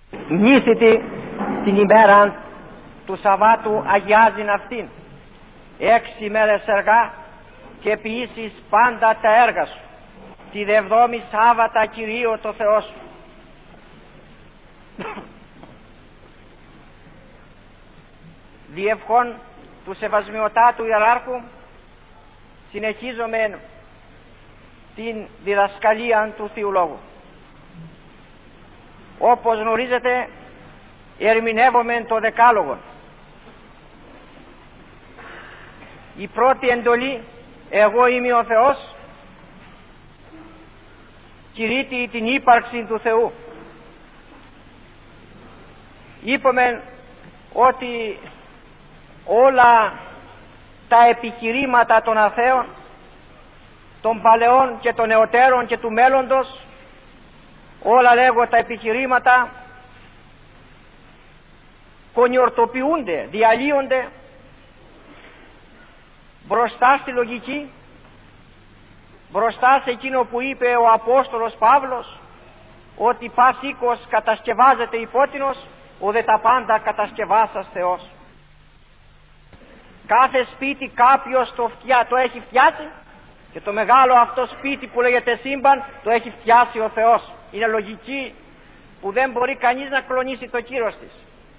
Νύθητη την ημέρα του Σαββάτου αγιάζειν αυτήν. 6 μέρες εργά και ποιήσεις πάντα τα έργα σου. Τη δευδόμη Σάββατα Κυρίω το Θεό σου. Διευχών του Σεβασμιωτάτου Ιεράρχου συνεχίζομαι την διδασκαλία του Θείου Λόγου. Όπως γνωρίζετε, ερμηνεύομαι το Δεκάλογο. Η πρώτη εντολή, εγώ είμαι ο Θεός, κηρύττει την ύπαρξη του Θεού. Είπαμε ότι όλα τα επιχειρήματα των αθέων, των παλαιών και των νεωτέρων και του μέλλοντος, όλα λέγω τα επιχειρήματα κονιορτοποιούνται, διαλύονται μπροστά στη λογική, μπροστά σε εκείνο που είπε ο Απόστολος Παύλος, ότι πας οίκος κατασκευάζεται υπότινος, ουδε τα πάντα κατασκευάσας Θεός. Κάθε σπίτι κάποιος το έχει φτιάσει, και το μεγάλο αυτό σπίτι που λέγεται σύμπαν το έχει φτιάσει ο Θεός. Είναι λογική που δεν μπορεί κανείς να κλονίσει το κύρος της.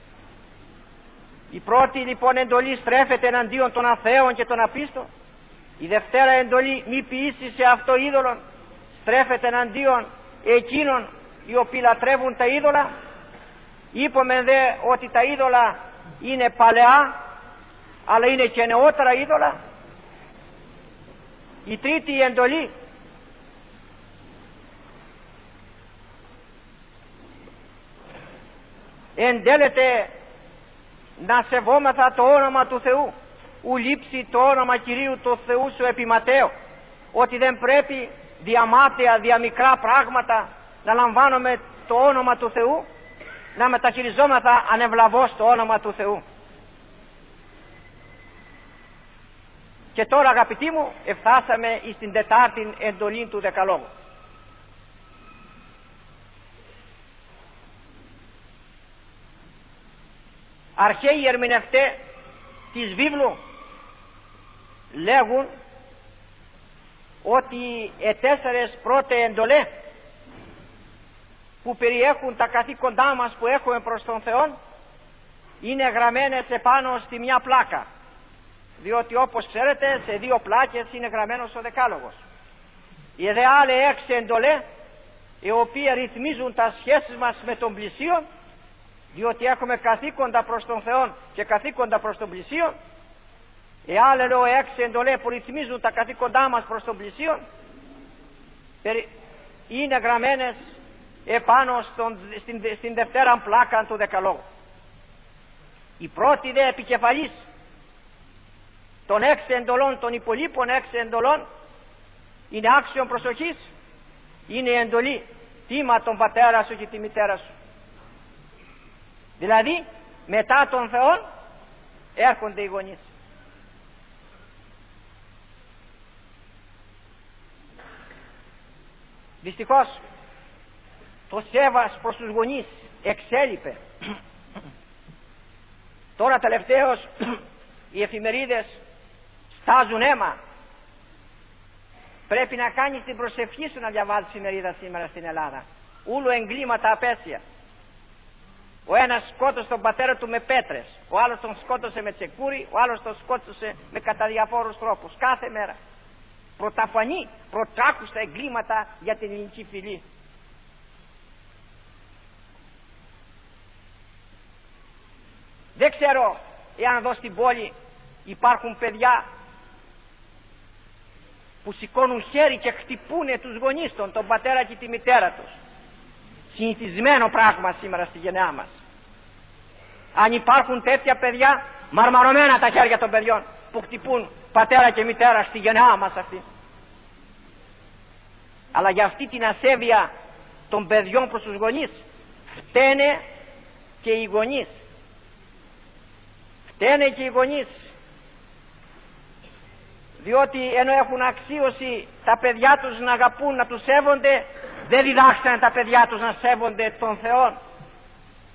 Η πρώτη λοιπόν εντολή στρέφεται εναντίον των αθέων και των απίστων. Η δευτέρα εντολή, μη ποιήσεις σε αυτό είδωλον, στρέφεται εναντίον εκείνων οι οποίοι λατρεύουν τα είδωλα. Είπαμε δε ότι τα είδωλα είναι παλαιά, αλλά είναι και νεότερα είδωλα. Η τρίτη εντολή, εντέλεται να σεβόμεθα το όνομα του Θεού. Ου λείψει το όνομα Κυρίου του Θεού σου επί Ματθαίου, ότι δεν πρέπει διαμάταια, διαμικρά πράγματα να λαμβάνουμε το όνομα του Θεού, να μεταχειριζόμεθα ανεβλαβώς το όνομα του Θεού. Και τώρα αγαπητοί μου, εφτάσαμε στην τετάρτη εντολή του Δεκαλόγου. Αρχαίοι ερμηνευτές της βίβλου λέγουν ότι οι 4 πρώτες εντολές που περιέχουν τα καθήκοντά μας που έχουμε προς τον Θεό είναι γραμμένες επάνω στη μια πλάκα, διότι όπως ξέρετε σε 2 πλάκες είναι γραμμένος ο Δεκάλογος. Οι δε άλλες 6 εντολές, οι οποίες ρυθμίζουν τα σχέσεις μας με τον πλησίον, διότι έχουμε καθήκοντα προς τον Θεό και καθήκοντα προς τον πλησίον. Οι άλλες 6 εντολές που ρυθμίζουν τα καθήκοντά μας προς τον πλησίον είναι γραμμένες επάνω στην δευτέρα πλάκα του Δεκαλόγου. Η πρώτη δε επικεφαλής των 6 εντολών, των υπολείπων 6 εντολών, είναι άξιον προσοχής, είναι η εντολή τίμα τον πατέρα σου και τη μητέρα σου. Δηλαδή μετά τον Θεό έρχονται οι γονείς. Δυστυχώς το σέβας προς τους γονείς εξέλιπε. Τώρα τελευταίως οι εφημερίδες στάζουν αίμα. Πρέπει να κάνεις την προσευχή σου να διαβάζεις εφημερίδα σήμερα στην Ελλάδα. Ούλο εγκλήματα απέσια. Ο ένας σκότωσε τον πατέρα του με πέτρες, ο άλλος τον σκότωσε με τσεκούρι, ο άλλος τον σκότωσε με κατά διαφόρους τρόπους. Κάθε μέρα πρωταφανή, πρωτάκουστα εγκλήματα για την ελληνική φυλή. Δεν ξέρω εάν εδώ στην πόλη υπάρχουν παιδιά που σηκώνουν χέρι και χτυπούνε τους γονείς τον πατέρα και τη μητέρα τους. Συνηθισμένο πράγμα σήμερα στη γενιά μας. Αν υπάρχουν τέτοια παιδιά, μαρμαρωμένα τα χέρια των παιδιών που χτυπούν πατέρα και μητέρα στη γενιά μας αυτή. Αλλά για αυτή την ασέβεια των παιδιών προς τους γονείς φταίνε και οι γονείς. Φταίνε και οι γονείς, διότι ενώ έχουν αξίωση τα παιδιά τους να αγαπούν, να τους σέβονται, δεν διδάξανε τα παιδιά τους να σέβονται τον Θεό.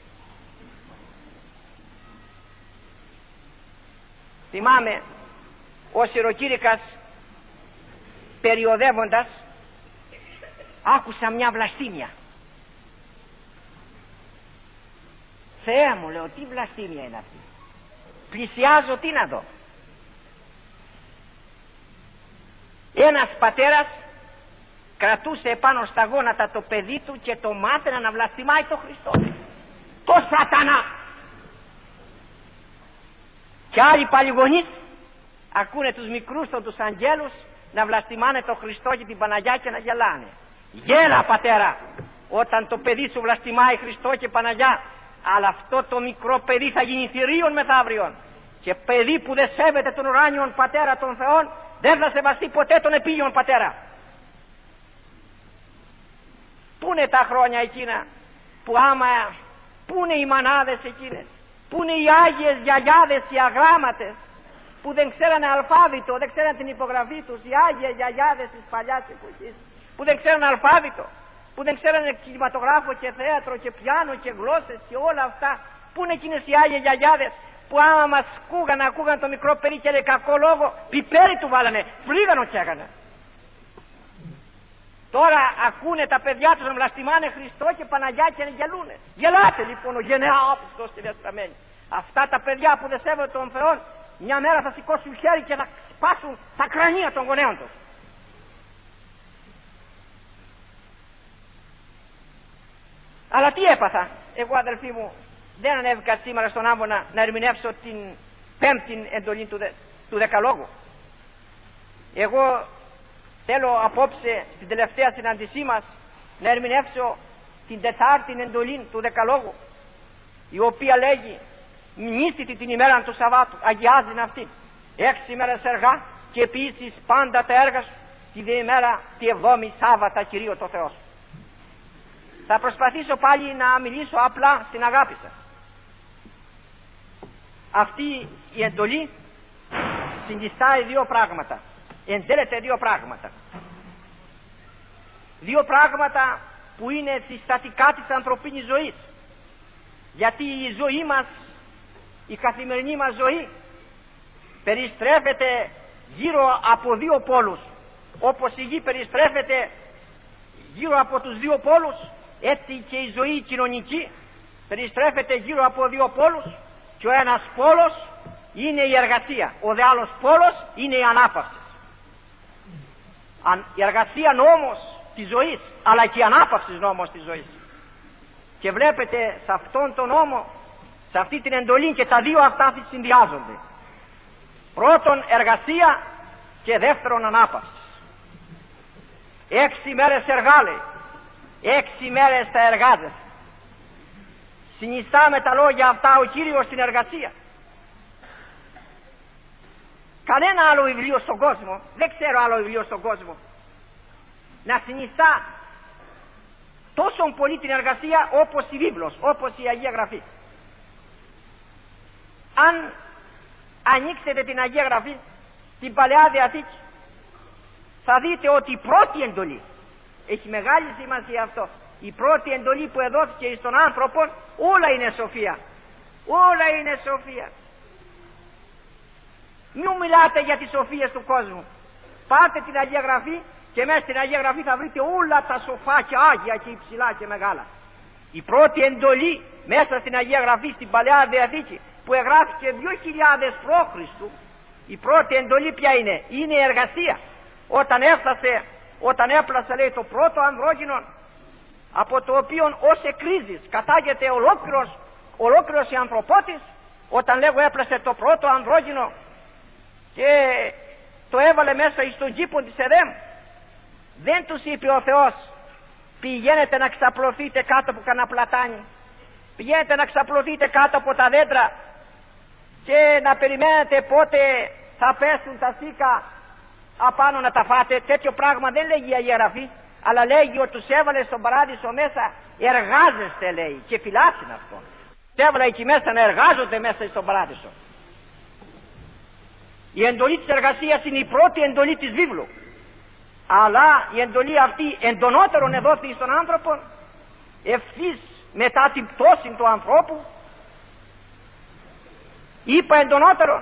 Θυμάμαι ο Σιροκήρυκας περιοδεύοντας άκουσα μια βλαστήμια. Θεέ μου, λέω, τι βλαστήμια είναι αυτή? Πλησιάζω, τι να δω? Ένας πατέρας κρατούσε επάνω στα γόνατα το παιδί του και το μάθαινε να βλαστημάει το Χριστό, το σατανά. Και άλλοι παλιγονείς ακούνε τους μικρούς τους αγγέλους να βλαστημάνε το Χριστό και την Παναγιά και να γελάνε. Γέλα, πατέρα, όταν το παιδί σου βλαστημάει Χριστό και Παναγιά, αλλά αυτό το μικρό παιδί θα γίνει θηρίον μεθαύριον, και παιδί που δεν σέβεται τον ουράνιον πατέρα των Θεών δεν θα σεβαστεί ποτέ τον επίγειον πατέρα. Πού είναι τα χρόνια εκείνα που πού είναι οι μανάδες εκείνες, πού είναι οι άγιες γιαγιάδες, οι αγράμματες που δεν ξέρανε αλφάβητο, δεν ξέρανε την υπογραφή τους, οι άγιες γιαγιάδες της παλιάς εποχής που δεν ξέρανε αλφάβητο, που δεν ξέρανε κινηματογράφο και θέατρο και πιάνο και γλώσσες και όλα αυτά? Πού είναι εκείνες οι άγιες γιαγιάδες που άμα μας ακούγαν το μικρό παιδί και έλεγε κακό λόγο, πιπέρι του βάλανε, φλίγανο κι έκανε. Τώρα ακούνε τα παιδιά τους να βλαστημάνε Χριστό και Παναγιά και να γελούνε. Γελάτε λοιπόν ο γενναιόπιστος και διαστραμμένοι. Αυτά τα παιδιά που δεν σέβονται τον Θεό, μια μέρα θα σηκώσουν χέρι και θα σπάσουν τα κρανία των γονέων τους. Αλλά τι έπαθα? Εγώ, αδελφοί μου, δεν ανέβηκα σήμερα στον Άμβονα να ερμηνεύσω την πέμπτη εντολή του Δεκαλόγου. Εγώ θέλω απόψε στην τελευταία συνάντησή μας να ερμηνεύσω την τετάρτη εντολή του Δεκαλόγου, η οποία λέγει μνήστητη την ημέρα του Σαββάτου, αγιάζειν αυτή, 6 ημέρες εργά και ποιήσεις πάντα τα έργα σου τη διημέρα τη 7η Σάββατα Κυρίω το Θεό σου. Θα προσπαθήσω πάλι να μιλήσω απλά στην αγάπη σας. Αυτή η εντολή συνιστάει δύο πράγματα, εντέλεται δύο πράγματα. Δύο πράγματα που είναι συστατικά της ανθρωπίνης ζωής. Γιατί η ζωή μας, η καθημερινή μας ζωή περιστρέφεται γύρω από δύο πόλους. Όπως η γη περιστρέφεται γύρω από τους δύο πόλους, έτσι και η ζωή κοινωνική περιστρέφεται γύρω από δύο πόλους, και ο ένας πόλος είναι η εργασία, ο δε άλλος πόλος είναι η ανάπαυση. Η εργασία νόμος της ζωής, αλλά και η ανάπαυση νόμος της ζωής. Και βλέπετε σε αυτόν τον νόμο, σε αυτή την εντολή, και τα δύο αυτά συνδυάζονται. Πρώτον εργασία και δεύτερον ανάπαυση. 6 μέρες εργάλε, 6 μέρες θα εργάζεσαι. Συνιστά με τα λόγια αυτά ο Κύριος στην εργασία. Κανένα άλλο βιβλίο στον κόσμο, δεν ξέρω άλλο βιβλίο στον κόσμο, να συνιστά τόσο πολύ την εργασία όπως η βίβλος, όπως η Αγία Γραφή. Αν ανοίξετε την Αγία Γραφή, την Παλαιά Διαθήκη, θα δείτε ότι η πρώτη εντολή, έχει μεγάλη σημασία αυτό, η πρώτη εντολή που εδόθηκε στον άνθρωπο, όλα είναι σοφία. Όλα είναι σοφία. Μην μιλάτε για τις σοφίες του κόσμου. Πάτε την Αγία Γραφή και μέσα στην Αγία Γραφή θα βρείτε όλα τα σοφά και άγια και υψηλά και μεγάλα. Η πρώτη εντολή μέσα στην Αγία Γραφή, στην Παλαιά Διαθήκη, που εγγράφηκε 2000 π.Χ., η πρώτη εντολή ποια είναι? Είναι η εργασία. Όταν έπλασε, λέει, το πρώτο ανδρόγυνο, από το οποίο ως εκρίζεις κατάγεται ολόκληρος η ανθρωπότης, όταν λέγω έπλασε το πρώτο ανδρόγυνο και το έβαλε μέσα στον κήπο της Εδέμ, δεν τους είπε ο Θεός πηγαίνετε να ξαπλωθείτε κάτω από κανένα πλατάνι, πηγαίνετε να ξαπλωθείτε κάτω από τα δέντρα και να περιμένετε πότε θα πέσουν τα σίκα απάνω να τα φάτε. Τέτοιο πράγμα δεν λέγει η Αγία Γραφή, αλλά λέγει ότι τους έβαλε στον παράδεισο μέσα, εργάζεστε, λέει, και φυλάξουν αυτό. Τους έβαλε εκεί μέσα να εργάζονται μέσα στον παράδεισο. Η εντολή της εργασίας είναι η πρώτη εντολή της βίβλου, αλλά η εντολή αυτή εντονότερον εδόθη στον άνθρωπο ευθύς μετά την πτώση του ανθρώπου. Είπα εντονότερον,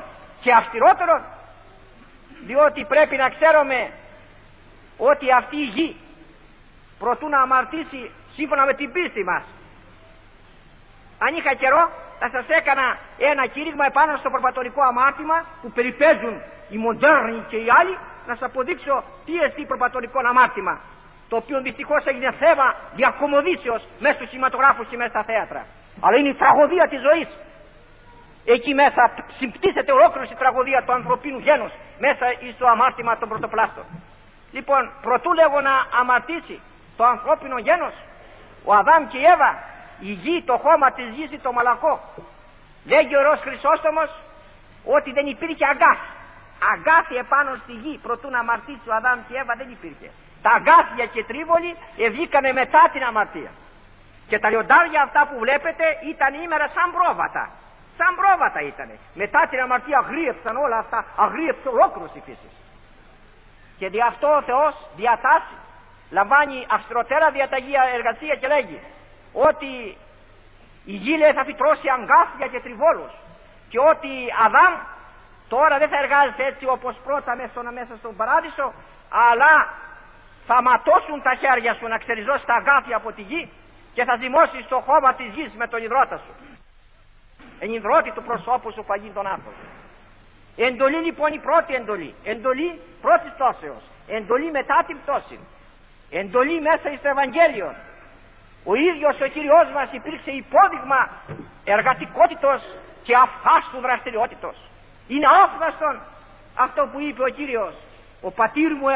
και αυστηρότερον, διότι πρέπει να ξέρουμε ότι αυτή η γη προτού να αμαρτήσει σύμφωνα με την πίστη μας. Αν είχα καιρό θα σας έκανα ένα κήρυγμα επάνω στο προπατορικό αμάρτημα που περιπέζουν οι μοντέρνοι και οι άλλοι, να σας αποδείξω τι εστί προπατορικό αμάρτημα, το οποίο δυστυχώς έγινε θέμα διακομωδήσεως μέσα στους κινηματογράφους και μέσα στα θέατρα. Αλλά είναι η τραγωδία της ζωής. Εκεί μέσα συμπτύσσεται ολόκληρη η τραγωδία του ανθρωπίνου γένους μέσα στο αμάρτημα των πρωτοπλάστων. Λοιπόν, προτού λέγω να αμαρτήσει το ανθρώπινο γένος, ο Αδάμ και η Εύα, η γη, το χώμα της γης ή το μαλακό, λέγει ο Ιερός Χρυσόστομος ότι δεν υπήρχε αγκάθι. Αγκάθι επάνω στη γη προτού να αμαρτήσει ο Αδάμ και η Εύα δεν υπήρχε. Τα αγκάθια και τρίβολοι βγήκανε μετά την αμαρτία. Και τα λιοντάρια αυτά που βλέπετε ήταν ήμερα σαν πρόβατα. Σαν πρόβατα ήτανε. Μετά την αμαρτία αγρίεψαν όλα αυτά, αγρίεψε ολόκληρος η φύση. Και δι' αυτό ο Θεός διατάσσει, λαμβάνει αυστηροτέρα διαταγή εργασία και λέγει ότι η γη, λέει, θα φυτρώσει αγκάθια και τριβόλους, και ότι Αδάμ τώρα δεν θα εργάζεται έτσι όπως πρώτα μέσα στον παράδεισο, αλλά θα ματώσουν τα χέρια σου να ξεριζώσει τα αγκάθια από τη γη και θα ζυμώσεις το χώμα της γης με τον υδρότα σου. Εν υδρότη του προσώπου σου φαγήν τον άνθρωπο. Εντολή λοιπόν η πρώτη εντολή. Εντολή πρώτης πτώσεως. Εντολή μετά την πτώση. Εντολή μέσα στο Ευαγγέλιο. Ο ίδιος ο Κύριος μας υπήρξε υπόδειγμα εργατικότητος και αφάστου δραστηριότητος. Είναι άφθαστον αυτό που είπε ο Κύριος. Ο πατήρ μου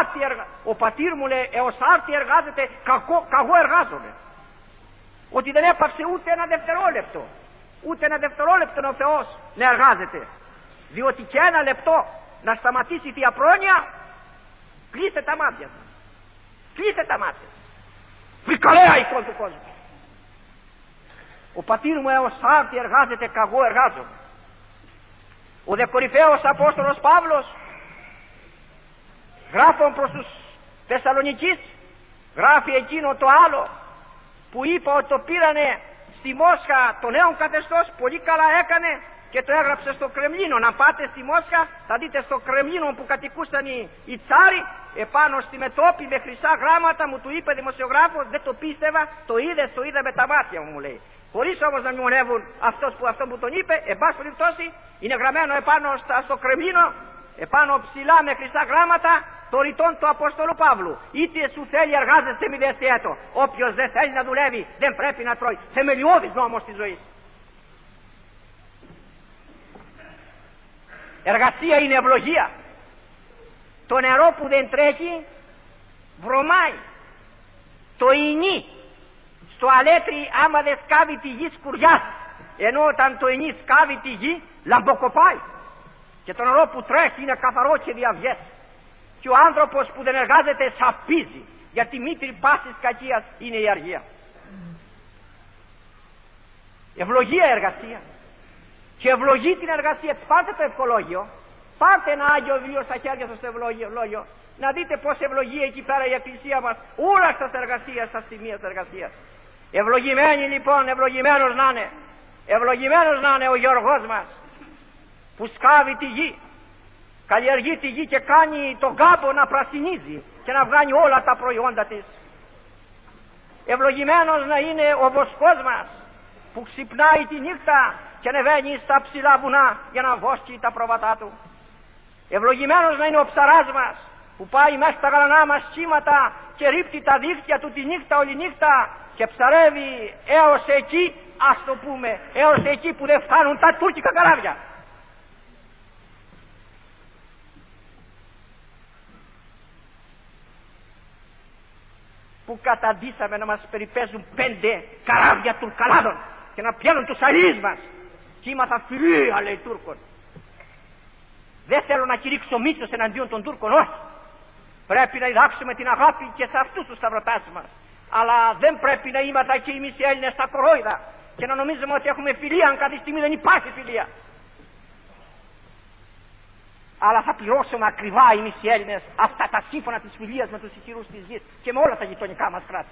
έως άρτη εργάζεται, καγώ εργάζομαι. Ότι δεν έπαυσε ούτε ένα δευτερόλεπτο. Ούτε ένα δευτερόλεπτο ο Θεός να εργάζεται. Διότι και ένα λεπτό να σταματήσει η Θεία Πρόνοια, κλείστε τα μάτια σας. Κλείστε τα μάτια σας. Φρικαλέα εικόνα του κόσμου. Ο πατήρ μου έως άρτη εργάζεται, καγώ εργάζομαι. Ο δε κορυφαίος Απόστολος Παύλος, γράφων προς τους Θεσσαλονικείς, γράφει εκείνο το άλλο που είπα ότι το πήρανε στη Μόσχα το νέο καθεστώς, πολύ καλά έκανε και το έγραψε στο Κρεμλίνο. Να πάτε στη Μόσχα θα δείτε στο Κρεμλίνο που κατοικούσαν οι τσάροι, επάνω στη μετώπη με χρυσά γράμματα, μου του είπε δημοσιογράφος, δεν το πίστευα, το είδα με τα μάτια μου, λέει. Χωρίς όμως να μνημονεύουν αυτό που τον είπε, εν πάση περιπτώσει είναι γραμμένο επάνω στο Κρεμλίνο, επάνω ψηλά με χρυσά γράμματα, το ρητόν του Απόστολου Παύλου. Είτε σου θέλει εργάζεσαι μη δεσιέτο. Όποιος δεν θέλει να δουλεύει δεν πρέπει να τρώει. Θεμελιώδης νόμος της ζωής. Εργασία είναι ευλογία. Το νερό που δεν τρέχει βρωμάει. Το ινί στο αλέτρι άμα δεν σκάβει τη γη σκουριάζει. Ενώ όταν το ινί σκάβει τη γη λαμποκοπάει. Και το νερό που τρέχει είναι καθαρό και διαβιές. Και ο άνθρωπος που δεν εργάζεται σαπίζει, γιατί μήτρη πάσης κακίας είναι η αργία. Ευλογία εργασία. Και ευλογεί την εργασία. Πάρτε το ευχολόγιο, πάρτε ένα Άγιο βιβλίο στα χέρια σας στο ευλόγιο, να δείτε πως ευλογεί εκεί πέρα η Εκκλησία μας όλα στις εργασίες, στα σημεία της εργασίας. Ευλογημένοι λοιπόν, ευλογημένος να είναι, ευλογημένος να είναι ο Γιώργος μας, που σκάβει τη γη, καλλιεργεί τη γη και κάνει τον κάμπο να πρασινίζει και να βγάλει όλα τα προϊόντα της. Ευλογημένος να είναι ο βοσκός μας, που ξυπνάει τη νύχτα και ανεβαίνει στα ψηλά βουνά για να βόσκει τα πρόβατά του. Ευλογημένος να είναι ο ψαράς μας, που πάει μέσα στα γαλανά μας κύματα και ρίπτει τα δίχτυα του τη νύχτα όλη νύχτα και ψαρεύει έως εκεί, ας το πούμε, έως εκεί που δεν φτάνουν τα τουρκικά καράβια. Που καταντήσαμε να μας περιπέζουν 5 καράβια τουρκαλάδων και να πιάνουν τους αλλοίς μας. Κύματα φιλία, λέει, Τούρκων. Δεν θέλω να κηρύξω μίσος εναντίον των Τούρκων, όχι. Πρέπει να διδάξουμε την αγάπη και σε αυτούς τους σταυρωτάς μας. Αλλά δεν πρέπει να είμαστε και εμείς οι Έλληνες στα κορόιδα και να νομίζουμε ότι έχουμε φιλία, αν κάθε στιγμή δεν υπάρχει φιλία. Αλλά θα πληρώσουμε ακριβά εμείς οι Έλληνες αυτά τα σύμφωνα της φιλίας με τους ισχυρούς της γης και με όλα τα γειτονικά μας κράτη.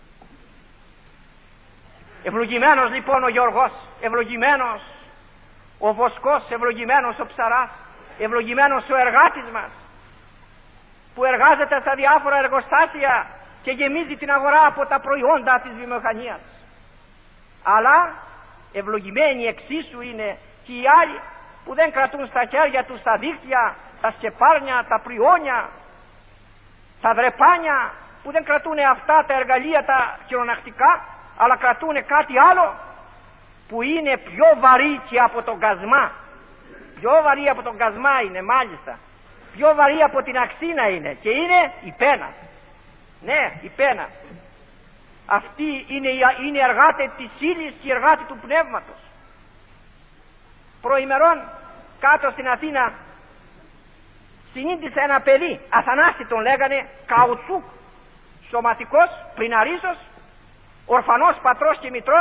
Ευλογημένος λοιπόν ο Γιώργος, ευλογημένος ο βοσκός, ευλογημένος ο ψαράς, ευλογημένος ο εργάτης μας, που εργάζεται στα διάφορα εργοστάσια και γεμίζει την αγορά από τα προϊόντα της βιομηχανίας. Αλλά ευλογημένοι εξίσου είναι και οι άλλοι που δεν κρατούν στα χέρια τους τα δίχτυα, τα σκεπάρνια, τα πριόνια, τα δρεπάνια, που δεν κρατούν αυτά τα εργαλεία τα χειρονακτικά, αλλά κρατούν κάτι άλλο που είναι πιο βαρύ και από τον κασμά. Πιο βαρύ από τον κασμά είναι, μάλιστα. Πιο βαρύ από την αξίνα είναι, και είναι η πένα. Ναι, η πένα. Αυτοί είναι εργάτε της ύλης και εργάτε του πνεύματος. Προημερών κάτω στην Αθήνα συνείδησα ένα παιδί, Αθανάση τον λέγανε, καουτσούκ, σωματικός, πριναρίσος, ορφανός πατρός και μητρός.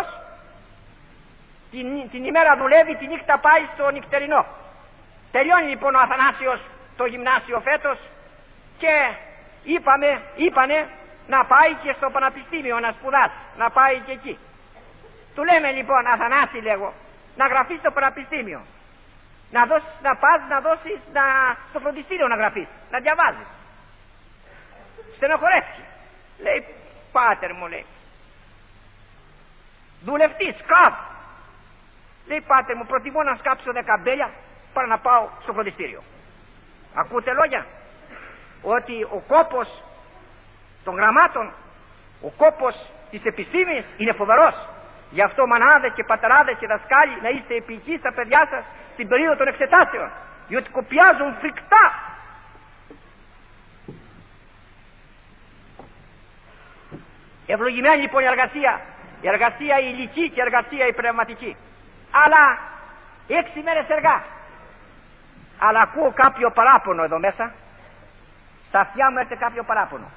Την ημέρα δουλεύει, τη νύχτα πάει στο νυχτερινό. Τελειώνει λοιπόν ο Αθανάσιος το γυμνάσιο φέτος και είπανε να πάει και στο πανεπιστήμιο να σπουδάσει, να πάει και εκεί. Του λέμε λοιπόν, Αθανάση, λέγω, να γραφείς στο πανεπιστήμιο, να πας να δώσεις στο φροντιστήριο να γραφείς, να διαβάζεις. Στενοχωρέθηκε. Λέει, πάτερ μου, λέει, δουλευτής, σκάβ. Λέει, πάτερ μου, προτιμώ να σκάψω 10 μπέλια παρά να πάω στο φροντιστήριο. Ακούτε λόγια? Ότι ο κόπος των γραμμάτων, ο κόπος της επιστήμης είναι φοβερός. Γι' αυτό μανάδες και πατεράδες και δασκάλοι να είστε επικοί στα παιδιά σας στην περίοδο των εξετάσεων, διότι κοπιάζουν φρικτά. Ευλογημένη λοιπόν η εργασία η υλική και η εργασία η πνευματική. Αλλά 6 μέρες εργά. Αλλά ακούω κάποιο παράπονο εδώ μέσα. Στα αυτιά μου έρχεται κάποιο παράπονο.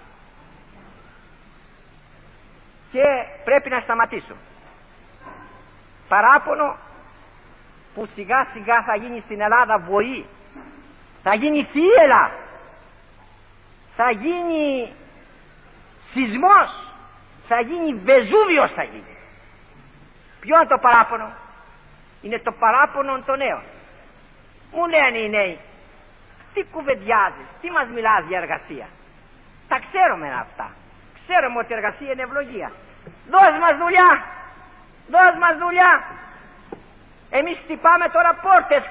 Και πρέπει να σταματήσω. Παράπονο που σιγά σιγά θα γίνει στην Ελλάδα βοή. Θα γίνει θύελλα. Θα γίνει σεισμός. Θα γίνει Βεζούβιος θα γίνει. Ποιο είναι το παράπονο? Είναι το παράπονο των νέων. Μου λένε οι νέοι, τι κουβεντιάζεις, τι μας μιλάς για εργασία? Τα ξέρουμε αυτά. Ξέρουμε ότι η εργασία είναι ευλογία. Δώσ' μας δουλειά, δώσ' μας δουλειά. Εμείς χτυπάμε τώρα πόρτες,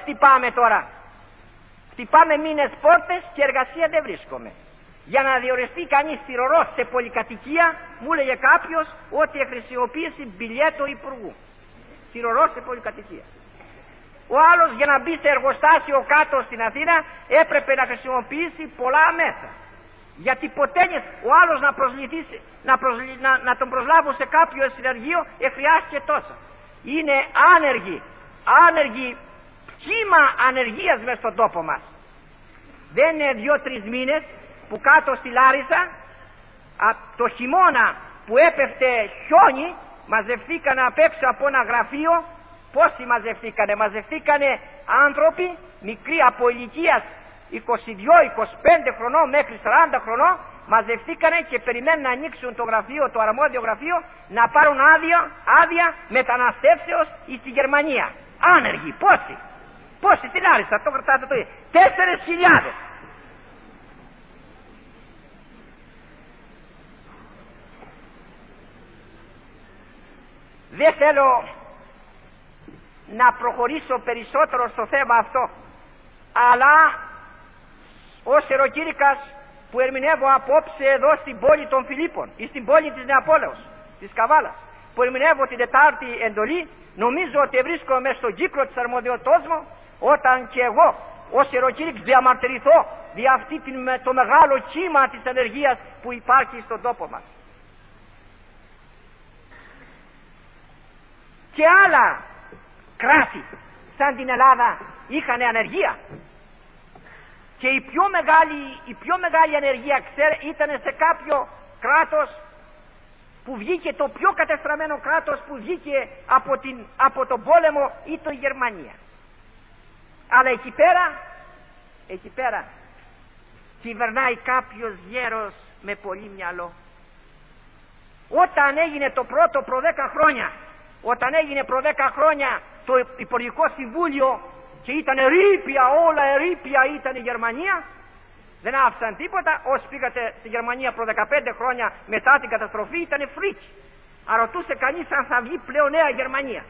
χτυπάμε μήνες πόρτες και εργασία δεν βρίσκομαι. Για να διοριστεί κανείς θυρωρός σε πολυκατοικία, μου έλεγε κάποιος ότι χρησιμοποίησε μπιλιέτο υπουργού. Θυρωρός σε πολυκατοικία. Ο άλλος για να μπει σε εργοστάσιο κάτω στην Αθήνα έπρεπε να χρησιμοποιήσει πολλά μέσα. Γιατί ποτέ ο άλλος να τον προσλάβουν σε κάποιο συνεργείο χρειάστηκε τόσα. Είναι άνεργοι, κύμα ανεργίας μες στον τόπο μας. Δεν είναι 2-3 μήνες που κάτω στη Λάρισα το χειμώνα που έπεφτε χιόνι μαζευτήκανε απ' έξω από ένα γραφείο. Πόσοι μαζευτήκανε άνθρωποι μικροί από ηλικίας 22-25 χρονών μέχρι 40 χρονών, μαζευτήκανε και περιμένουν να ανοίξουν το γραφείο, το αρμόδιο γραφείο, να πάρουν άδεια μεταναστεύσεως στη Γερμανία. Άνεργοι, πόσοι στην Άριστα, το κρατάτε το ίδιο, 4.000. Δεν θέλω να προχωρήσω περισσότερο στο θέμα αυτό, αλλά ως ιεροκήρυκας που ερμηνεύω απόψε εδώ στην πόλη των Φιλίππων ή στην πόλη της Νεαπόλεως, της Καβάλας, που ερμηνεύω την Τετάρτη εντολή, νομίζω ότι βρίσκομαι στον κύκλο της αρμοδιότητός μου όταν και εγώ ως ιεροκήρυκς διαμαρτυρηθώ δια αυτή το μεγάλο κύμα της ανεργίας που υπάρχει στον τόπο μας. Και άλλα κράτη σαν την Ελλάδα είχαν ανεργία, και η πιο μεγάλη ανεργία ήταν σε κάποιο κράτος που βγήκε, το πιο κατεστραμμένο κράτος που βγήκε από τον πόλεμο, ήταν η Γερμανία. Αλλά εκεί πέρα κυβερνάει κάποιος γέρος με πολύ μυαλό. Όταν έγινε το πρώτο προ 10 χρόνια Όταν έγινε προ 10 χρόνια το Υπουργικό Συμβούλιο και ήταν ερείπια, όλα ερείπια ήταν η Γερμανία, δεν άφησαν τίποτα. Όσοι πήγατε στη Γερμανία προ 15 χρόνια μετά την καταστροφή ήταν φρίκι. Αρωτούσε κανείς αν θα βγει πλέον νέα Γερμανία.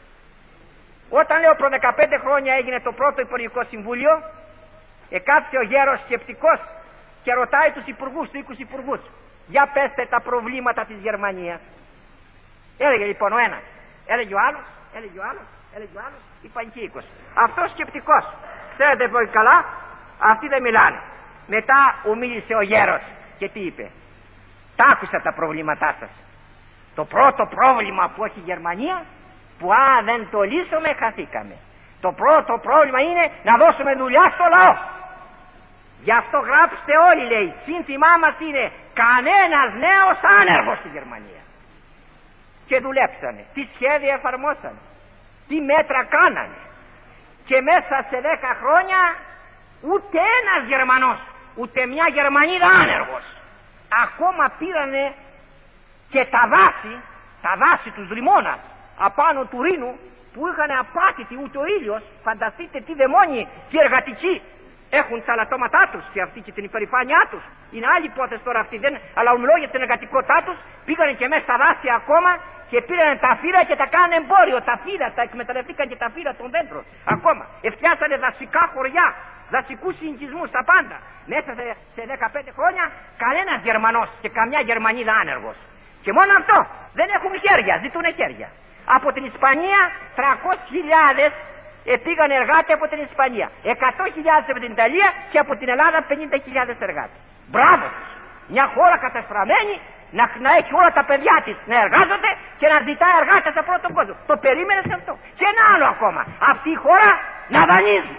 Όταν λέω προ 15 χρόνια έγινε το πρώτο Υπουργικό Συμβούλιο, κάθισε ο γέρος σκεπτικός και ρωτάει τους υπουργούς, τους 20 υπουργούς, για πέστε τα προβλήματα της Γερμανίας. Έλεγε λοιπόν ο ένας, έλεγε ο άλλος, έλεγε ο άλλος, έλεγε ο άλλος, είπαν και 20. Αυτός σκεπτικός, ξέρετε πολύ καλά, αυτοί δεν μιλάνε. Μετά ομίλησε ο γέρος και τι είπε? Τα άκουσα τα προβλήματά σας. Το πρώτο πρόβλημα που έχει η Γερμανία, που αν δεν το λύσουμε χαθήκαμε. Το πρώτο πρόβλημα είναι να δώσουμε δουλειά στο λαό. Γι' αυτό γράψτε όλοι, λέει, σύνθημά μας είναι κανένας νέος άνεργος στη Γερμανία. Και δουλέψανε, τι σχέδια εφαρμόσανε, τι μέτρα κάνανε. Και μέσα σε 10 χρόνια ούτε ένας Γερμανός, ούτε μια Γερμανίδα άνεργος. Ακόμα πήρανε και τα δάση τους Ρημώνας απάνω του Ρήνου που είχαν απάτητοι ούτε ο ήλιος. Φανταστείτε τι δαιμόνιοι και εργατικοί έχουν τα λατώματά τους και αυτοί και την υπερηφάνειά τους. Είναι άλλη υπόθεση τώρα αυτή, δεν, αλλά μιλώ για την εργατικότητά τους. Πήγανε και μέσα στα δάση ακόμα και πήραν τα φύλλα και τα κάνανε εμπόριο. Τα φύλλα, τα εκμεταλλευτήκαν και τα φύλλα των δέντρων. Ακόμα. Φτιάσανε δασικά χωριά, δασικούς συνοικισμούς, τα πάντα. Μέσα σε 15 χρόνια κανένας Γερμανός και καμιά Γερμανίδα άνεργος. Και μόνο αυτό, δεν έχουν χέρια, ζητούνε χέρια. Από την Ισπανία 300.000 πήγαν εργάτες από την Ισπανία, 100.000 από την Ιταλία και από την Ελλάδα 50.000 εργάτες. Μπράβο τους! Μια χώρα καταστραμμένη να έχει όλα τα παιδιά της να εργάζονται και να ζητάει εργάτες από όλο τον κόσμο. Το περίμενες αυτό? Και ένα άλλο ακόμα, αυτή η χώρα να δανείζει.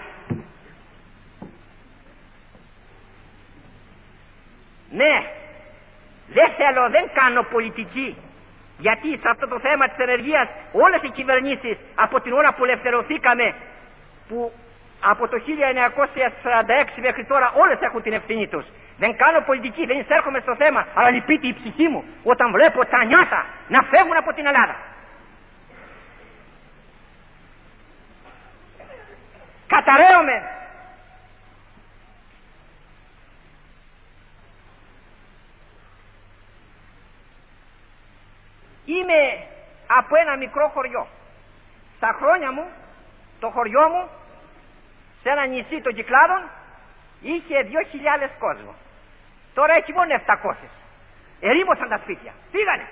Ναι, δεν κάνω πολιτική, γιατί σε αυτό το θέμα της ενεργείας όλες οι κυβερνήσεις από την ώρα που ελευθερωθήκαμε, που από το 1946 μέχρι τώρα όλες έχουν την ευθύνη τους. Δεν κάνω πολιτική, δεν εισέρχομαι στο θέμα, αλλά λυπείται η ψυχή μου όταν βλέπω τα νιάτα να φεύγουν από την Ελλάδα. Καταραίωμε. Είμαι από ένα μικρό χωριό. Στα χρόνια μου, το χωριό μου, σε ένα νησί των Κυκλάδων, είχε 2.000 κόσμο. Τώρα έχει μόνο 700. Ερήμωσαν τα σπίτια. Φύγανε.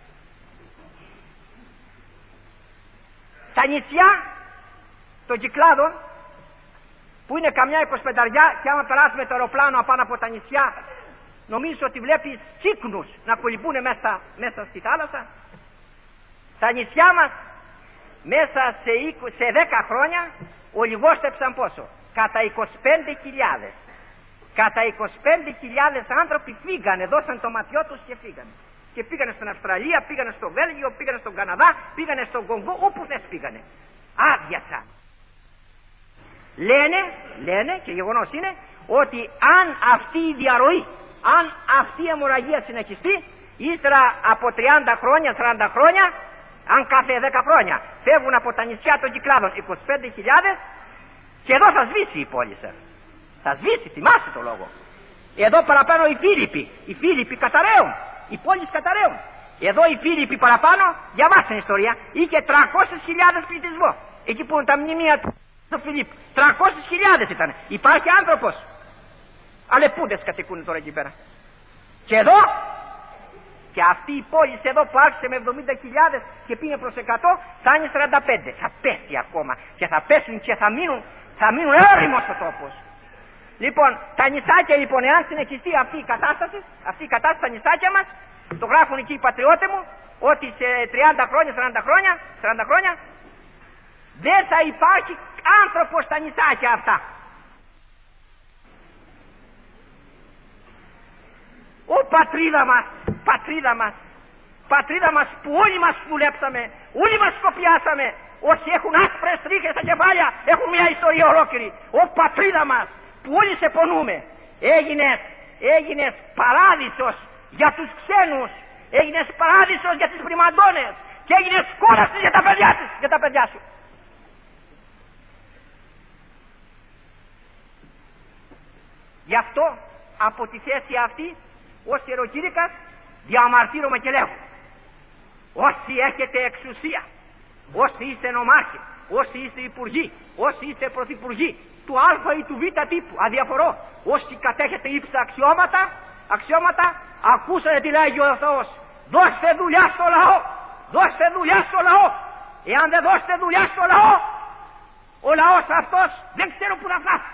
Τα νησιά των Κυκλάδων, που είναι καμιά 25, και άμα περάσουμε το αεροπλάνο απάνω από τα νησιά, νομίζω ότι βλέπεις κύκνους να κολυμπούν μέσα στη θάλασσα. Τα νησιά μας μέσα σε 10 χρόνια ολιγόστεψαν πόσο? Κατά 25.000. Κατά 25.000 άνθρωποι φύγανε, δώσαν το ματιό τους και φύγανε. Και πήγανε στην Αυστραλία, πήγανε στο Βέλγιο, πήγανε στον Καναδά, πήγανε στον Κονγκό, όπου θες πήγανε. Άδειασαν. Λένε και γεγονός είναι ότι αν αυτή η διαρροή, αν αυτή η αιμορραγία συνεχιστεί, ύστερα από 30 χρόνια, 40 χρόνια, αν κάθε 10 χρόνια φεύγουν από τα νησιά των Κυκλάδων 25.000, και εδώ θα σβήσει η πόλη σας. Θα σβήσει, θυμάστε το λόγο. Εδώ παραπάνω οι Φίλιπποι καταραίουν, οι πόλεις καταραίουν. Εδώ οι Φίλιπποι παραπάνω, διαβάστε την ιστορία, είχε 300.000 πληθυσμό. Εκεί που είναι τα μνημεία του Φιλίππου, 300.000 ήταν. Υπάρχει άνθρωπος. Αλεπούδες κατοικούν τώρα εκεί πέρα. Και εδώ, και αυτή η πόλη εδώ που άρχισε με 70.000 και πήγε προς 100, θα είναι 45. Θα πέσει ακόμα και θα πέσουν και θα μείνουν έρημος ο τόπος. Λοιπόν, τα νησάκια λοιπόν, εάν συνεχιστεί αυτή η κατάσταση στα νησάκια μας, το γράφουν εκεί οι πατριώτες μου, ότι σε 30 χρόνια, 40 χρόνια, δεν θα υπάρχει άνθρωπος στα νησάκια αυτά. Ω πατρίδα μας που όλοι μας δουλέψαμε, όλοι μας σκοπιάσαμε, όσοι έχουν άσπρες τρίχες στα κεφάλια έχουν μια ιστορία ολόκληρη. Ω πατρίδα μας που όλοι σε πονούμε, έγινες παράδεισος για τους ξένους, έγινες παράδεισος για τις πριμαντώνες, και έγινες κόλασης για τα παιδιά της, για τα παιδιά σου. Γι' αυτό από τη θέση αυτή ως ιεροκήρυκας διαμαρτύρομαι και λέω: όσοι έχετε εξουσία, όσοι είστε νομάρχοι, όσοι είστε υπουργοί, όσοι είστε πρωθυπουργοί του Α ή του Β τύπου, αδιαφορώ, όσοι κατέχετε ύψα αξιώματα, ακούσατε τι λέγει ο Θεός: δώστε δουλειά στο λαό, δώστε δουλειά στο λαό. Εάν δεν δώσετε δουλειά στο λαό, ο λαός αυτός δεν ξέρω που θα φτάσει.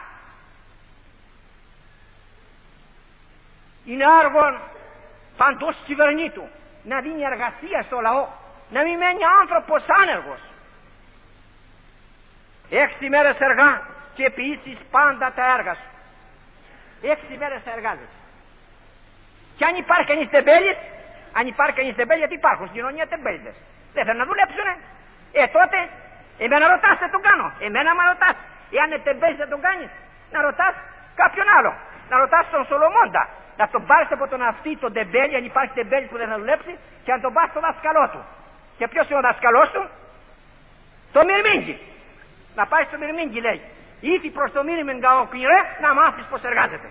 Είναι άργον παντός κυβερνήτου να δίνει εργασία στο λαό, να μην μένει άνθρωπος άνεργος. 6 μέρες εργά και ποιήσεις πάντα τα έργα σου. 6 μέρες θα εργάζεσαι. Και αν υπάρχει κανείς τεμπέλης, γιατί υπάρχουν στην κοινωνία τεμπέληδες, δεν θέλουν να δουλέψουνε. Τότε εμένα ρωτάς, δεν τον κάνω. Εμένα μα ρωτάς. Εάν είναι τεμπέλης δεν τον κάνεις, να ρωτάς κάποιον άλλο. Να ρωτάς τον Σολομώντα. Να τον πάρεις από τον αυτί τον τεμπέλη, αν υπάρχει τεμπέλης που δεν θα δουλέψει, και να τον πας στο δάσκαλό του. Και ποιος είναι ο δάσκαλός του? Το Μυρμήγκι. Να πάει στο Μυρμήγκι, λέει: ήρθει προς το Μυρμήγκα ο πυρέ να μάθεις πως εργάζεται.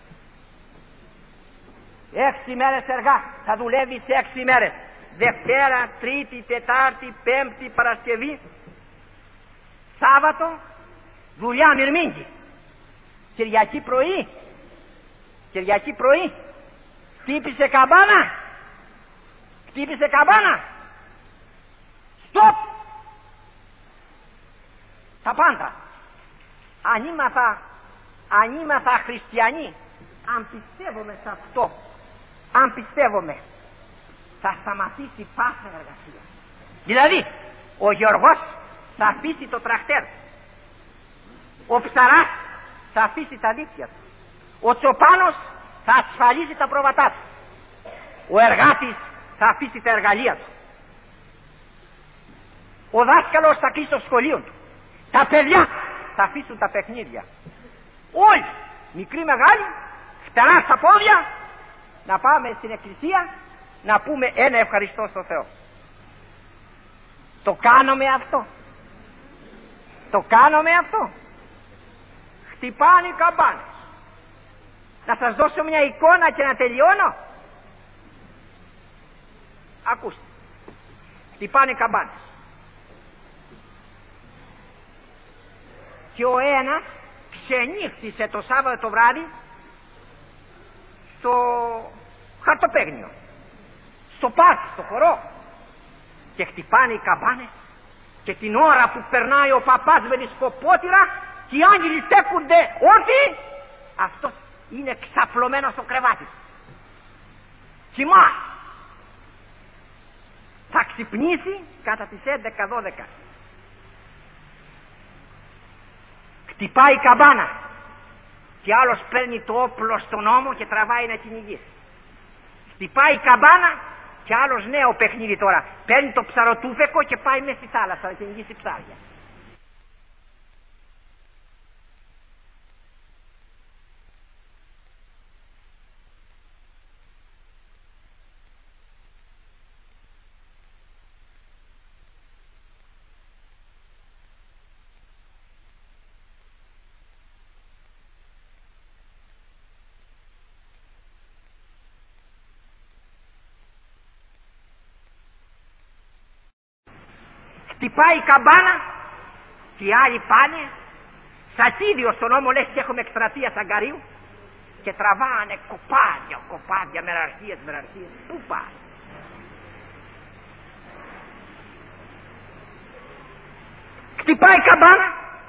6 μέρες εργά, θα δουλεύεις 6 μέρες. Δευτέρα, Τρίτη, Τετάρτη, Πέμπτη, Παρασκευή, Σάββατο, δουλειά Μυρμήγκι. Κυριακή πρωί, χτύπησε καμπάνα, στοπ, τα πάντα. Αν ήμαθα χριστιανοί, αν πιστεύομαι σε αυτό, θα σταματήσει πάσα εργασία. Δηλαδή, ο Γιώργος θα αφήσει το τρακτέρ, ο ψαράς θα αφήσει τα δίκτυα του, ο Τσοπάνος θα ασφαλίσει τα πρόβατά του, ο εργάτης θα αφήσει τα εργαλεία του, ο δάσκαλος θα κλείσει το σχολείο του, τα παιδιά θα αφήσουν τα παιχνίδια. Όλοι, μικροί μεγάλοι, φτερά στα πόδια, να πάμε στην εκκλησία να πούμε ένα ευχαριστώ στο Θεό. Το κάνουμε αυτό. Χτυπάνε οι καμπάνες. Να σας δώσω μια εικόνα και να τελειώνω. Ακούστε. Χτυπάνε οι καμπάνες. Και ο ένας ξενύχτησε το Σάββατο το βράδυ στο χαρτοπέγνιο, στο πάρκι, στο χορό, και χτυπάνε οι καμπάνες, και την ώρα που περνάει ο παπάς με τη σκοπότηρα και οι άγγελοι στέκονται όρθιοι, αυτός είναι ξαπλωμένος στο κρεβάτι. Κοιμά. Θα ξυπνήσει κατά τις 11-12. Χτυπάει η καμπάνα και άλλος παίρνει το όπλο στον ώμο και τραβάει να κυνηγήσει. Χτυπάει η καμπάνα και άλλος νέο παιχνίδι τώρα. Παίρνει το ψαροτούφεκο και πάει μέσα στη θάλασσα να κυνηγήσει ψάρια. Χτυπάει η καμπάνα και οι άλλοι πάνε σατίδιο στον ώμο, λες και έχουμε εκστρατεία Σαγκαρίου, και τραβάνε κοπάδια, μεραρχίες. Πού πας? Χτυπάει η καμπάνα.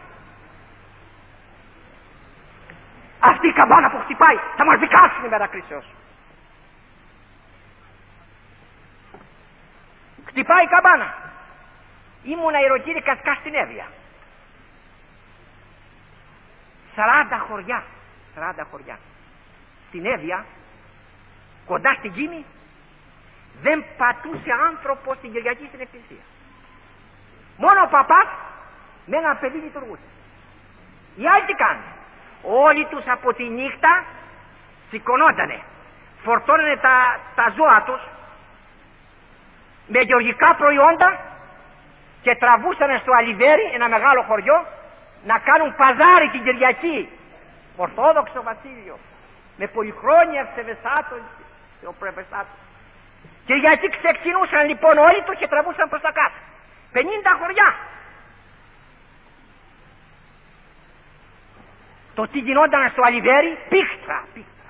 Αυτή η καμπάνα που χτυπάει θα μας δικάσουν η μετακρίσεως. Χτυπάει η καμπάνα. Ήμουνα ιεροκήρυκας στην Εύβοια. 40 χωριά. Στην Εύβοια, κοντά στην Κίνη, δεν πατούσε άνθρωπος την Κυριακή στην εκκλησία. Μόνο ο παπάς με ένα παιδί λειτουργούσε. Οι άλλοι τι κάνουν? Όλοι τους από τη νύχτα σηκωνότανε, φορτώνανε τα ζώα τους με γεωργικά προϊόντα και τραβούσαν στο Αλιβέρι, ένα μεγάλο χωριό, να κάνουν παζάρι την Κυριακή. Ορθόδοξο βασίλειο, με πολυχρόνια ευσεβεσάτο, θεοπρεπεσάτο. Κυριακή ξεκινούσαν λοιπόν όλοι του και τραβούσαν προς τα κάτω. 50 χωριά. Το τι γινόταν στο Αλιβέρι, πίχτρα.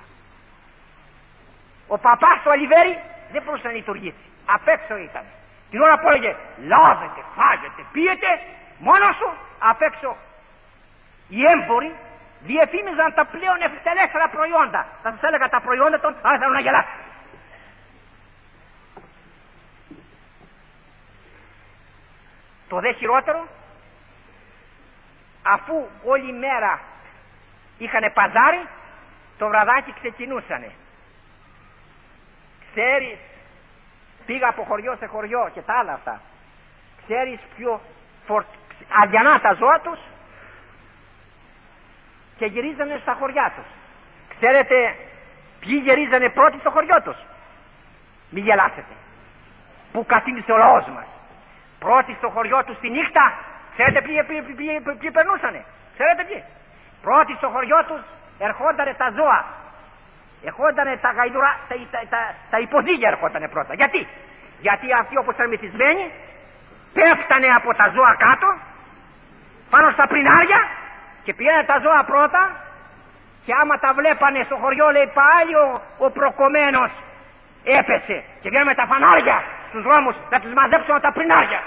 Ο παπάς στο Αλιβέρι δεν μπορούσε να λειτουργήσει. Απ' έξω ήταν. Την ώρα που έλεγε λάβετε, φάγετε, πίετε, μόνος σου, απ' έξω οι έμποροι διαφήμιζαν τα πλέον ευτελέστερα προϊόντα. Θα σας έλεγα τα προϊόντα των, αλλά θέλω να γελάσω. Το δε χειρότερο, αφού όλη μέρα είχανε παζάρι, το βραδάκι ξεκινούσανε. Ξέρεις, πήγα από χωριό σε χωριό και τα άλλα αυτά. Ξέρεις πιο αδιανά τα ζώα τους και γυρίζανε στα χωριά τους. Ξέρετε ποιοι γυρίζανε πρώτοι στο χωριό τους? Μη γελάσετε. Που καθήμισε ο λαός μας. Πρώτοι στο χωριό τους τη νύχτα, ξέρετε ποιοι περνούσανε? Ξέρετε ποιοι? Πρώτοι στο χωριό τους ερχόντανε τα ζώα. Ερχόντανε τα γαϊδουρά, τα υποδίγια ερχόντανε πρώτα. Γιατί αυτοί όπως ήταν μεθυσμένοι πέφτανε από τα ζώα κάτω πάνω στα πρινάρια και πήγανε τα ζώα πρώτα και άμα τα βλέπανε στο χωριό, λέει, πάλι ο προκομμένος έπεσε και βγαίνουν με τα φανάρια στους δρόμους να τους μαζέψουν τα πρινάρια.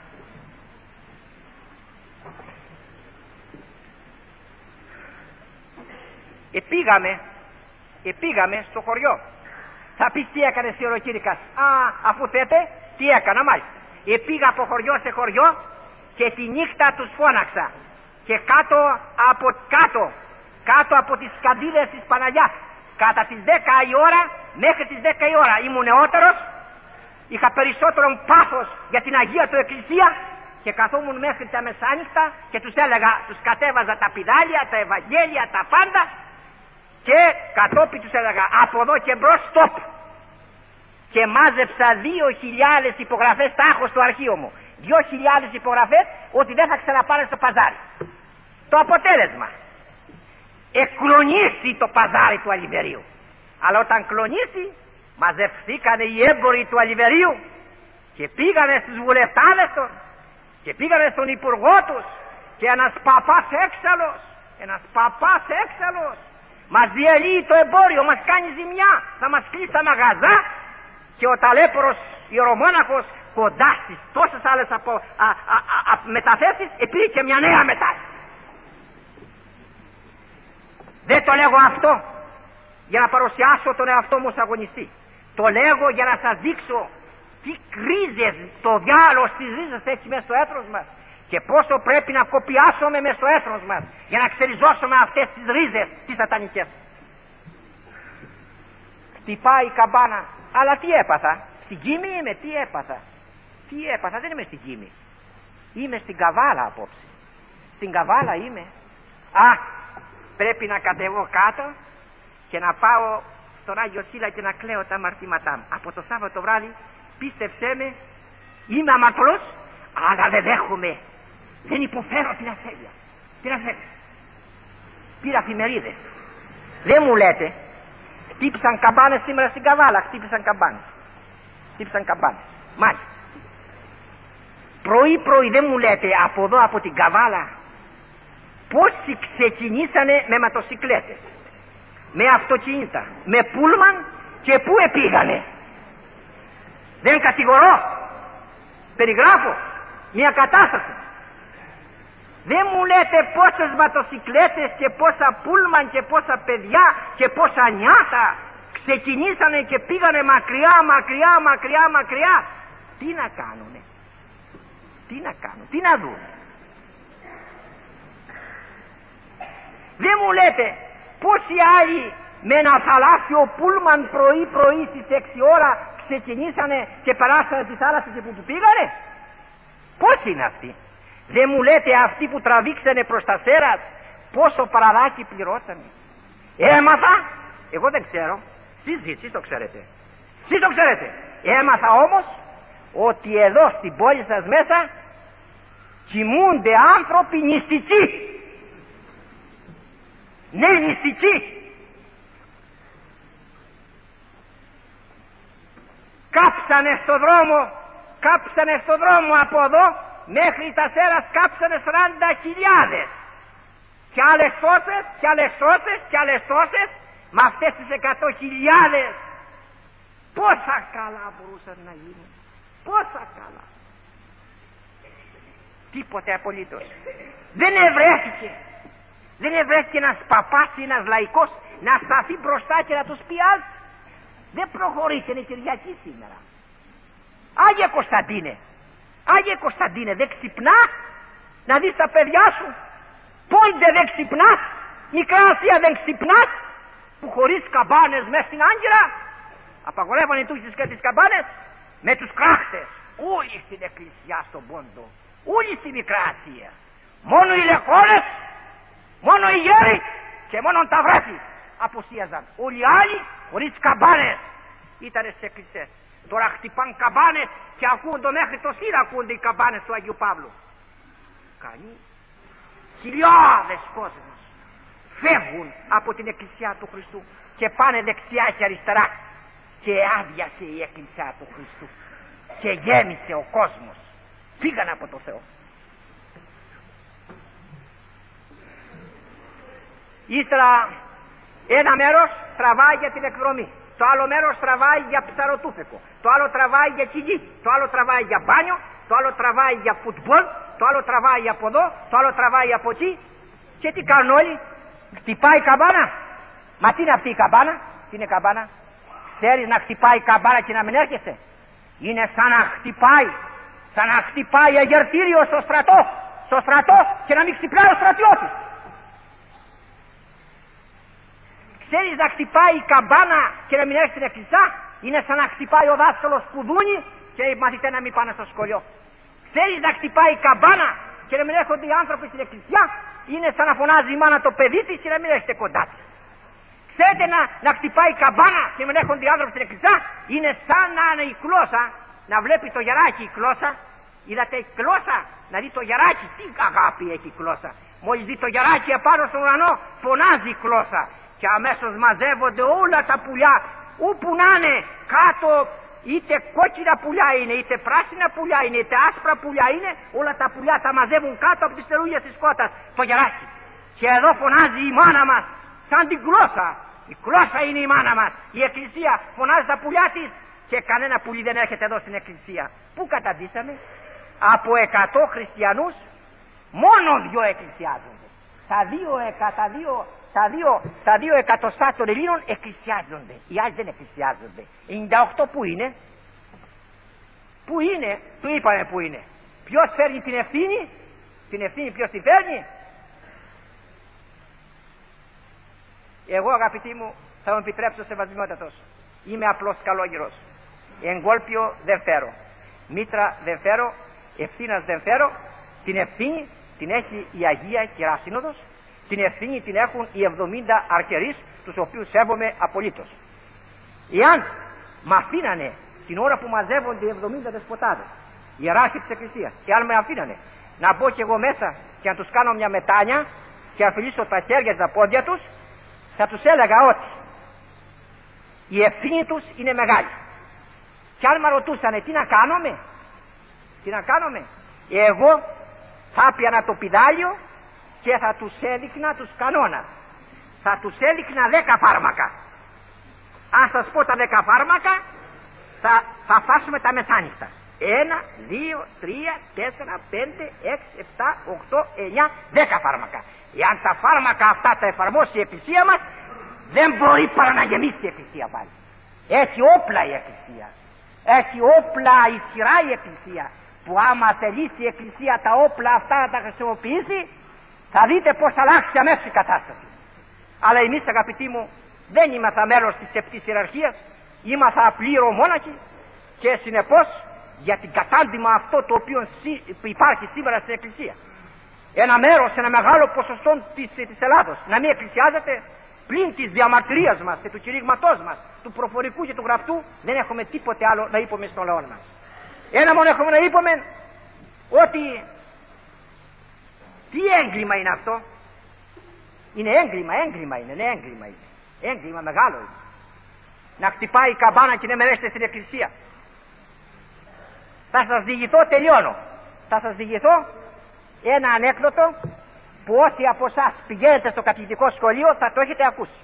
Επήγαμε στο χωριό. Θα πεις τι έκανε εσύ ολοκήρυκας? Αφού θέτε, τι έκανα μάλιστα. Επήγα από χωριό σε χωριό και τη νύχτα τους φώναξα. Και κάτω από τις καντήλες της Παναγιάς, κατά τις 10 η ώρα μέχρι τις 10 η ώρα ήμουν νεότερος, είχα περισσότερο πάθος για την Αγία του Εκκλησία και καθόμουν μέχρι τα μεσάνυχτα και τους έλεγα, τους κατέβαζα τα πιδάλια, τα Ευαγγέλια, τα πάντα και κατόπιν τους έλεγα από εδώ και μπρος stop. Και μάζεψα 2.000 υπογραφές, τα έχω στο αρχείο μου. 2.000 υπογραφές ότι δεν θα ξαναπάνε στο παζάρι. Το αποτέλεσμα, εκλονίσει το παζάρι του Αλιβερίου. Αλλά όταν κλονίσει, μαζευθήκανε οι έμποροι του Αλιβερίου και πήγανε στους βουλευτάδες τους και πήγανε στον υπουργό τους και ένας παπάς έξαλλος μας διαλύει το εμπόριο, μας κάνει ζημιά, θα μας κλείσει τα μαγαζά. Και ο ταλέπορος ιερομόναχος κοντά στις τόσες άλλες μεταθέσεις επήρε και μια νέα μετάθεση. Δεν το λέγω αυτό για να παρουσιάσω τον εαυτό μου ως αγωνιστή. Το λέγω για να σας δείξω τι κρίζες το διάλογο στις ρίζες έχει μέσα στο έθνος μας και πόσο πρέπει να κοπιάσουμε μέσα στο έθνος μας για να ξεριζώσουμε αυτές τις ρίζες τις σατανικές. Χτυπάει η καμπάνα. Αλλά τι έπαθα? Στην Κίμη είμαι? Τι έπαθα? Δεν είμαι στην Κίμη. Είμαι στην Καβάλα απόψε. Στην Καβάλα είμαι. Πρέπει να κατεβώ κάτω και να πάω στον Άγιο Σίλα και να κλαίω τα αμαρτήματά μου. Από το Σάββατο βράδυ, πίστεψέ με, είμαι αμαρτωλός, αλλά δεν δέχομαι. Δεν υποφέρω την ασθένεια. Πήρα εφημερίδες. Δεν μου λέτε, χτύπησαν καμπάνες σήμερα στην Καβάλα. Χτύπησαν καμπάνες. Μάλιστα. Πρωί δεν μου λέτε από εδώ από την Καβάλα πόσοι ξεκινήσανε με μοτοσικλέτες, με αυτοκίνητα, με πούλμαν και πού επήγανε? Δεν κατηγορώ, περιγράφω μια κατάσταση. Δεν μου λέτε πόσες μοτοσικλέτες και πόσα πούλμαν και πόσα παιδιά και πόσα νιάτα ξεκινήσανε και πήγανε μακριά. Τι να κάνουνε? Τι να δούνε? Δεν μου λέτε πόσοι άλλοι με ένα θαλάσσιο πούλμαν πρωί στις 6 ώρα ξεκινήσανε και περάσανε τη θάλασσα και που του πήγανε? Πόσοι είναι αυτοί? Δεν μου λέτε αυτοί που τραβήξανε προς τα Σέρας πόσο παραδάκι πληρώσανε? Έμαθα, εγώ δεν ξέρω, εσείς το ξέρετε. Έμαθα όμως ότι εδώ στην πόλη σας μέσα κοιμούνται άνθρωποι νηστικοί. Ναι, νηστικοί. Κάψανε στο δρόμο από εδώ μέχρι τα Σέρας, κάψανε 40.000 και άλλες τόσες με αυτές τις 100.000. Πόσα καλά μπορούσαν να γίνουν, πόσα καλά. Τίποτε απολύτως. Δεν ευρέθηκε ένας παπάς ή ένας λαϊκός να σταθεί μπροστά και να τους πει alt. Δεν προχωρείτε, είναι Κυριακή σήμερα. Άγιε Κωνσταντίνε, δεν ξυπνά να δεις τα παιδιά σου? Πόντε δεν ξυπνάς? Μικρά Ασία δεν ξυπνάς? Που χωρίς καμπάνες μες στην Άγκυρα απαγορεύανε τούτες και τις καμπάνες με τους κράχτες. Όλοι στην εκκλησιά στον Πόντο, όλοι στη Μικρά Ασία. Μόνο οι λεχόρες, μόνο οι γέροι και μόνο τα βρέφη απουσίαζαν. Όλοι οι άλλοι χωρίς καμπάνες ήτανε στις εκκλησίες. Τώρα χτυπάν καμπάνες και ακούγονται μέχρι το Σύρα, ακούγονται οι καμπάνες του Αγίου Παύλου. Κανείς. Χιλιάδες κόσμος φεύγουν από την εκκλησιά του Χριστού και πάνε δεξιά και αριστερά, και άδειασε η εκκλησιά του Χριστού και γέμισε ο κόσμος. Φύγαν από το Θεό. Ύστερα ένα μέρος τραβάει για την εκδρομή, το άλλο μέρος τραβάει για ψαροτούφεκο, το άλλο τραβάει για κυνηγή, το άλλο τραβάει για μπάνιο, το άλλο τραβάει για φουτμπολ, το άλλο τραβάει από εδώ, το άλλο τραβάει από εκεί. Και τι κάνουν όλοι? Χτυπάει η καμπάνα. Μα τι είναι αυτή η καμπάνα? Τι είναι καμπάνα? Θέλεις να χτυπάει η καμπάνα και να μην έρχεσαι? Είναι σαν να χτυπάει αγερτήριο στο στρατό και να μην ξυπνάει ο στρατιώτης. Ξέρεις να χτυπάει η καμπάνα και να μην έρθει στην εκκλησιά? Είναι σαν να χτυπάει ο δάσκαλος κουδούνι και οι μαθητές να μην πάνε στο σχολείο. Ξέρεις να χτυπάει η καμπάνα και να μην έρχονται οι άνθρωποι στην εκκλησιά? Είναι σαν να φωνάζει η μάνα το παιδί της και να μην έρχεται κοντά της. Ξέρετε να χτυπάει η καμπάνα και να μην έρχονται οι άνθρωποι στην εκκλησιά? Είναι σαν να είναι η κλώσσα, να βλέπει το γεράκι η κλώσσα. Είδατε η κλώσσα? Να δει το γεράκι, τι αγάπη έχει η κλώσσα. Μόλις δει το γεράκι επάνω στον ουρανό, φωνάζει η κλώσσα. Και αμέσως μαζεύονται όλα τα πουλιά, όπου να είναι κάτω, είτε κόκκινα πουλιά είναι, είτε πράσινα πουλιά είναι, είτε άσπρα πουλιά είναι, όλα τα πουλιά τα μαζεύουν κάτω από τις τερούγες της κότας, το γεράκι. Και εδώ φωνάζει η μάνα μας, σαν την γλώσσα. Η γλώσσα είναι η μάνα μας. Η εκκλησία φωνάζει τα πουλιά της και κανένα πουλί δεν έρχεται εδώ στην εκκλησία. Πού καταντήσαμε? Από 100 χριστιανούς, μόνο 2 εκκλησιάζονται. Τα 2 εκατοστά των Ελλήνων εκκλησιάζονται. Οι άλλοι δεν εκκλησιάζονται. 98 που είναι? Πού είναι? Του είπαμε που είναι. Ποιος φέρνει την ευθύνη? Την ευθύνη ποιος τη φέρνει? Εγώ, αγαπητοί μου, θα μου επιτρέψω σεβασμιότατος. Είμαι απλός καλόγυρος. Εγκόλπιο δεν φέρω, μήτρα δεν φέρω, ευθύνας δεν φέρω. Την ευθύνη την έχει η Αγία Κυρά Σύνοδος. Την ευθύνη την έχουν οι 70 αρχιερείς, τους οποίους σέβομαι απολύτως. Εάν με αφήνανε την ώρα που μαζεύονται οι 70 δεσποτάδες, οι ιεράρχοι της Εκκλησίας, και αν με αφήνανε να μπω κι εγώ μέσα και να τους κάνω μια μετάνια και να φιλήσω τα χέρια και τα πόδια τους, θα τους έλεγα ότι η ευθύνη τους είναι μεγάλη. Και αν με ρωτούσανε τι να κάνουμε, εγώ θα πιανα το πιδάλιο και θα τους έδειχνα τους κανόνας. Θα τους έδειχνα 10 φάρμακα. Αν σας πω τα 10 φάρμακα, θα φάσουμε τα μεσάνυχτα. 1, 2, 3, 4, 5, 6, 7, 8, 9, 10 φάρμακα. Εάν τα φάρμακα αυτά τα εφαρμόσει η Εκκλησία μας, δεν μπορεί παρά να γεμίσει η Εκκλησία πάλι. Έχει όπλα η Εκκλησία. Έχει όπλα ισχυρά η Εκκλησία. Που άμα θελήσει η Εκκλησία τα όπλα αυτά να τα χρησιμοποιήσει, θα δείτε πως αλλάξει αμέσως η κατάσταση. Αλλά εμείς, αγαπητοί μου, δεν ήμαθα μέλος της επτής ιεραρχίας, ήμαθα απλοί ιερομόναχοι και συνεπώς για την κατάντημα αυτό το οποίο υπάρχει σήμερα στην Εκκλησία, ένα μέρος, ένα μεγάλο ποσοστό της Ελλάδος να μην εκκλησιάζεται, πλην της διαμαρτυρίας μας και του κηρύγματός μας, του προφορικού και του γραπτού, δεν έχουμε τίποτε άλλο να είπουμε στον λαό μας. Ένα μόνο έχουμε να είπαμε, ότι τι έγκλημα είναι αυτό? Είναι έγκλημα είναι. Έγκλημα μεγάλο είναι. Να χτυπάει η καμπάνα και να μερέσετε στην εκκλησία. Θα σας διηγηθώ, τελειώνω. Θα σας διηγηθώ ένα ανέκδοτο που όσοι από εσάς πηγαίνετε στο καθηγητικό σχολείο θα το έχετε ακούσει.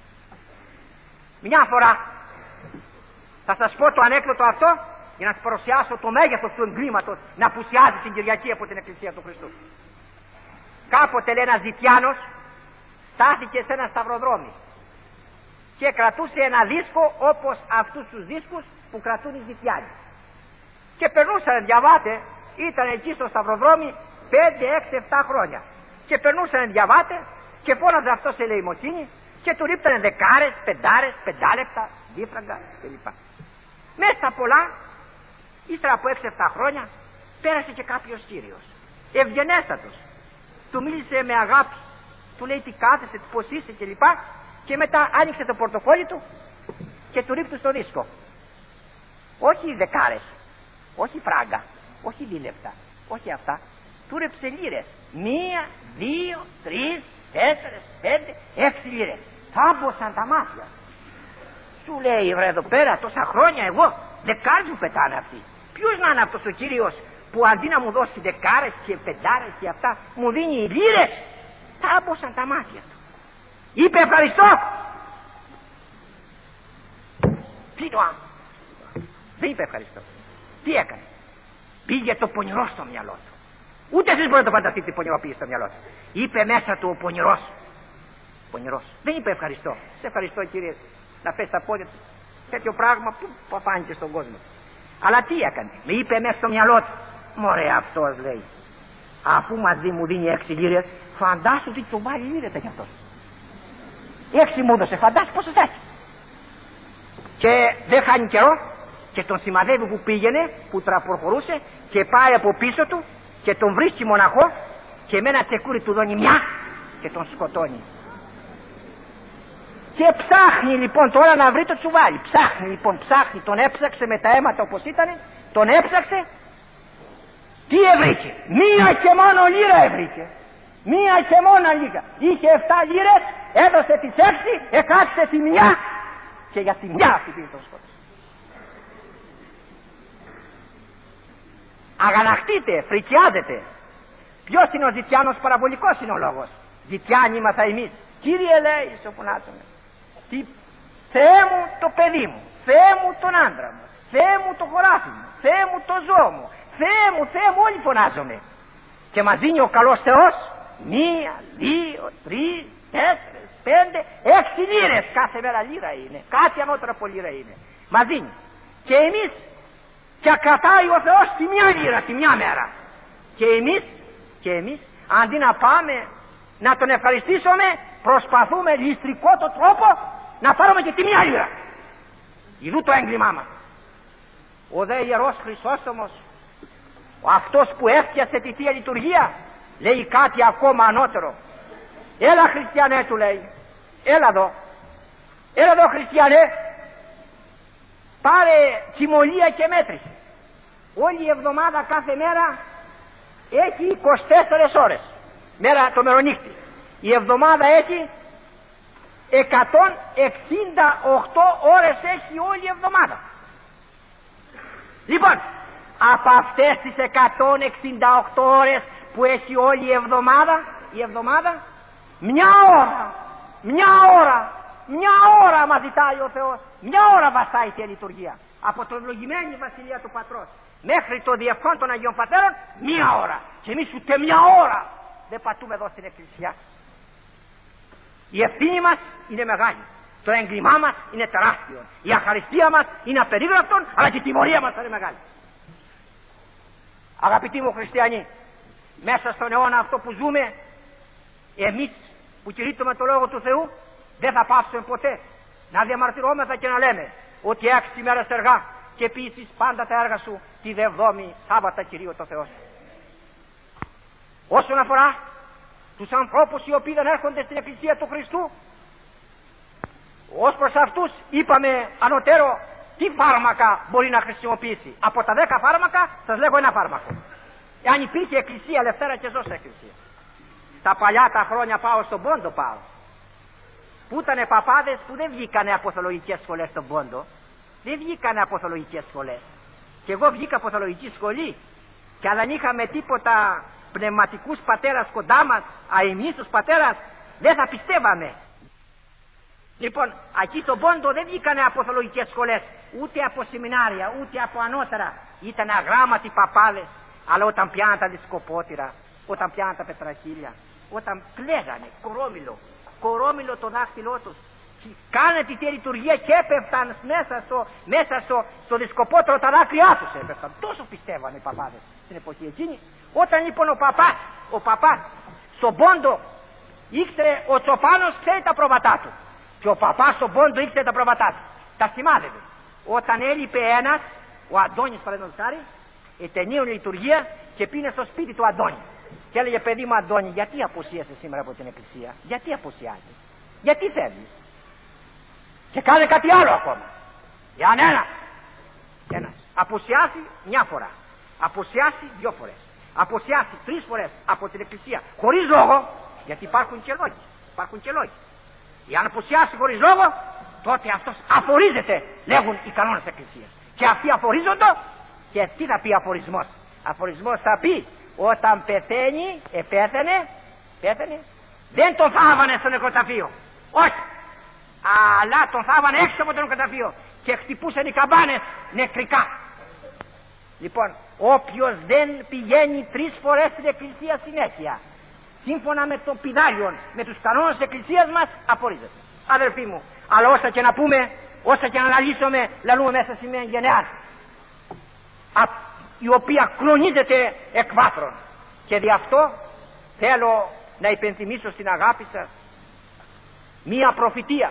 Μια φορά θα σας πω το ανέκδοτο αυτό για να σας παρουσιάσω το μέγεθος του εγκλήματος να απουσιάζει την Κυριακή από την Εκκλησία του Χριστού. Κάποτε, λέει, ένας ζητιάνος στάθηκε σε ένα σταυροδρόμι και κρατούσε ένα δίσκο όπως αυτούς τους δίσκους που κρατούν οι ζητιάνοι. Και περνούσαν διαβάτες, ήταν εκεί στο σταυροδρόμι 5, 6, 7 χρόνια. Και περνούσαν διαβάτες και φώναζε αυτό σε ελεημοσύνη και του ρίπτανε δεκάρες, πεντάρες, 5 λεπτά, δίφραγκα κλπ. Μέσα στα πολλά, ύστερα από 6-7 χρόνια, πέρασε και κάποιος κύριος, ευγενέστατος. Του μίλησε με αγάπη, του λέει τι κάθεσαι, πώς είσαι κλπ. Και μετά άνοιξε το πορτοφόλι του και του ρίχνει στο δίσκο. Όχι δεκάρες, όχι φράγκα, όχι δίλεπτα, όχι αυτά. Του ρέψε λίρες. 1, 2, 3, 4, 5, 6 λίρες. Θάμποσαν τα μάτια. Σου λέει, βρε, εδώ πέρα τόσα χρόνια εγώ δεκάρες μου πετάνε αυτοί. Ποιος να είναι αυτός ο κύριος που αντί να μου δώσει δεκάρες και πεντάρες και αυτά μου δίνει λίρες? Θάμποσαν τα μάτια του. Είπε ευχαριστώ. Τι το άνθρωπο? Δεν είπε ευχαριστώ. Τι έκανε? Πήγε το πονηρό στο μυαλό του. Ούτε εσείς μπορείτε να το φανταστείτε τι πονηρό πήγε στο μυαλό του. Είπε μέσα του ο πονηρός. Πονηρός. Δεν είπε ευχαριστώ. Σε ευχαριστώ, κύριε, να πες τα πόδια του. Τέτοιο πράγμα που φάνηκε στον κόσμο. Αλλά τι έκανε? Με είπε μέσα στο μυαλό του. Μωρέ, αυτός, λέει, αφού μαζί μου δίνει 6 λίρες, φαντάσου τι του βάλει λίρες κι αυτός. 6 μου έδωσε, φαντάσου πόσες έχει. Και δεν χάνει καιρό και τον σημαδεύει που πήγαινε, που προχωρούσε και πάει από πίσω του και τον βρίσκει μοναχό και με ένα τσεκούρι του δώνει μια και τον σκοτώνει. Και ψάχνει λοιπόν τώρα να βρει το τσουβάλι. Ψάχνει, τον έψαξε με τα αίματα όπως ήταν, τον έψαξε. Τι έβρικε? 1 και μόνο λίρα έβρικε. 1 και μόνο λίγα. Είχε 7 λίρες, έδωσε τις 6, εκάτσε τη 1 και για τη 1 αυτή πήγε τον σκότωσε. Αγαναχτείτε, φρικιάζετε. Ποιος είναι ο ζητιάνος? Παραβολικός είναι ο λόγος. Ζητιάνοι ήμαθα εμείς. Κύριε, λέει, σοφωνάζομαι, τι, Θεέ μου το παιδί μου, Θεέ μου τον άντρα μου, Θεέ μου το χωράφι μου, Θεέ μου το ζώο μου, Θεέ μου, όλοι φωνάζομαι. Και μας δίνει ο καλός Θεός 1, 2, 3, 4, 5, 6 λίρες. Κάθε μέρα λίρα είναι, κάτι ανώτερα από λίρα είναι. Μας δίνει. Και εμείς, και κρατάει ο Θεός τη 1 λίρα, τη 1 μέρα. Και εμείς, αντί να πάμε να τον ευχαριστήσουμε, προσπαθούμε ληστρικό το τρόπο να πάρουμε και τη 1 λίρα. Ιδού το έγκλημά μας. Ο δε Ιερός Χρυσόστομος, αυτός που έφτιασε τη Θεία Λειτουργία, λέει κάτι ακόμα ανώτερο. Έλα, χριστιανέ, του λέει, έλα εδώ χριστιανέ, πάρε κυμολία και μέτρησε. Όλη η εβδομάδα κάθε μέρα έχει 24 ώρες, μέρα το μερονύχτη. Η εβδομάδα έχει 168 ώρες, έχει όλη η εβδομάδα. Λοιπόν, από αυτές τις 168 ώρες που έχει όλη η εβδομάδα, μια ώρα μας ζητάει ο Θεός, 1 ώρα βαστάει η λειτουργία. Από το ευλογημένη βασιλεία του Πατρός μέχρι το διευχόν των Αγίων Πατέρων 1 ώρα. Και εμείς ούτε 1 ώρα δεν πατούμε εδώ στην Εκκλησία. Η ευθύνη μας είναι μεγάλη. Το έγκλημά μας είναι τεράστιο. Η αχαριστία μας είναι απερίγραπτον, αλλά και η τιμωρία μας είναι μεγάλη. Αγαπητοί μου χριστιανοί, μέσα στον αιώνα αυτό που ζούμε, εμείς που κηρύττουμε το Λόγο του Θεού, δεν θα πάψουμε ποτέ να διαμαρτυρόμεθα και να λέμε ότι 6 μέρες εργά και επίσης πάντα τα έργα σου τη 7η Σάββατα Κυρίω το Θεό σου. Όσον αφορά τους ανθρώπους οι οποίοι δεν έρχονται στην Εκκλησία του Χριστού, ως προς αυτούς είπαμε ανωτέρω τι φάρμακα μπορεί να χρησιμοποιήσει. Από τα 10 φάρμακα σας λέγω ένα φάρμακο. Αν υπήρχε εκκλησία ελευθέρα και ζώσα εκκλησία. Τα παλιά τα χρόνια πάω στον Πόντο πάω. Που ήτανε παπάδες που δεν βγήκανε από θεολογικές σχολές στον Πόντο. Δεν βγήκανε από θεολογικές σχολές. Και εγώ βγήκα από θεολογική σχολή. Και αν δεν είχαμε τίποτα πνευματικούς πατέρας κοντά μας, εμείς τους πατέρας, δεν θα πιστεύαμε. Λοιπόν, εκεί στον Πόντο δεν βγήκανε από θεολογικές σχολές, ούτε από σεμινάρια, ούτε από ανώτερα. Ήταν αγράμματοι παπάδες. Αλλά όταν πιάναν τα δισκοπότηρα, όταν πιάναν τα πετραχίλια, όταν κλαίγανε κορόμιλο το δάχτυλό τους, κάνανε τη λειτουργία και έπεφταν μέσα στο δισκοπότηρο τα δάκρυά τους έπεφταν. Τόσο πιστεύανε οι παπάδες στην εποχή εκείνη. Όταν λοιπόν ο παπάς στον Πόντο ήξερε, ο Τσοφάνος ξέρει τα πρόβατά του. Και ο παπάς στον Πόντο ήξερε τα πρόβατά του. Τα σημάδευε. Όταν έλειπε ένας, ο Αντώνης παραδείγματος χάρη, ετενίων λειτουργία και πήγε στο σπίτι του Αντώνη. Και έλεγε, παιδί μου Αντώνη, γιατί απουσίασαι σήμερα από την εκκλησία, γιατί απουσιάζεις, γιατί φεύγεις. Και κάνε κάτι άλλο ακόμα. Για ένας. Απουσιάσει μια φορά, απουσιάσει 2 φορές, απουσιάσει 3 φορές από την εκκλησία χωρίς λόγο, γιατί υπάρχουν και λόγοι. Εάν απουσιάσει χωρίς λόγο, τότε αυτός αφορίζεται, λέγουν οι κανόνες της εκκλησίας. Και αυτοί αφορίζονται. Και τι θα πει αφορισμός? Αφορισμός θα πει όταν πεθαίνει, πέθανε, δεν τον θάβανε στο νεκροταφείο. Όχι. Αλλά τον θάβανε έξω από το νεκροταφείο και χτυπούσαν οι καμπάνες νεκρικά. Λοιπόν, όποιος δεν πηγαίνει 3 φορές στην εκκλησία συνέχεια, σύμφωνα με το πιδάλιον, με τους κανόνες της εκκλησίας μας, αφορίζεται. Αδερφοί μου, αλλά όσα και να πούμε, όσα και να αναλύσουμε, λαλούμε μέσα σημαίνει γενεάς, η οποία κλονίζεται εκ βάθρων. Και δι' αυτό θέλω να υπενθυμίσω στην αγάπη σας μία προφητεία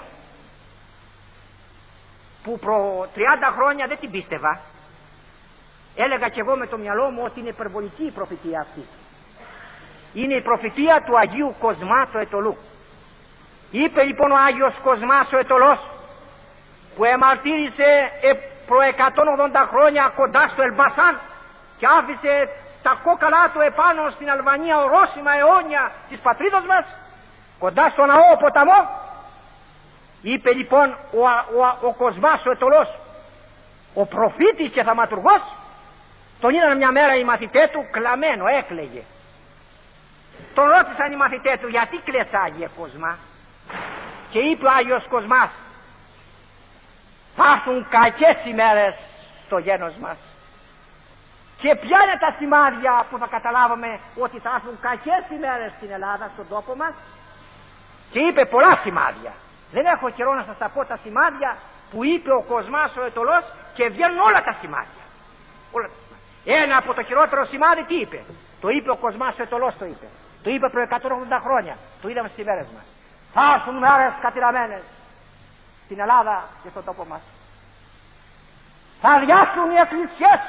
που προ 30 χρόνια δεν την πίστευα. Έλεγα κι εγώ με το μυαλό μου ότι είναι υπερβολική η προφητεία αυτή. Είναι η προφητεία του Αγίου Κοσμά του Αιτωλού. Είπε λοιπόν ο Άγιος Κοσμάς ο Αιτωλός, που εμαρτύρησε προ 180 χρόνια κοντά στο Ελμπασάν και άφησε τα κόκαλά του επάνω στην Αλβανία ορόσημα αιώνια της πατρίδος μας, κοντά στο ναό ποταμό. Είπε λοιπόν ο Κοσμάς ο Αιτωλός, ο προφήτης και θαυματουργός, τον είδαν μια μέρα οι μαθητές του κλαμμένο, έκλαιγε. Τον ρώτησαν οι μαθητές του, γιατί κλαις Άγιε Κοσμά? Και είπε ο Άγιος Κοσμάς, θα έρθουν κακές ημέρες στο γένος μας. Και ποια είναι τα σημάδια που θα καταλάβουμε ότι θα έρθουν κακές ημέρες στην Ελλάδα, στον τόπο μας? Και είπε πολλά σημάδια. Δεν έχω καιρό να σας τα πω τα σημάδια που είπε ο Κοσμάς ο Αιτωλός, και βγαίνουν όλα τα σημάδια. Ένα από το χειρότερο σημάδι τι είπε? Το είπε ο Κοσμάς ο Αιτωλός, το είπε προ 180 χρόνια. Το είδαμε στις ημέρες μας. Θα έρθουν μέρες κατηραμένες στην Ελλάδα και στον τόπο μας. Θα αδειάσουν οι εκκλησίες,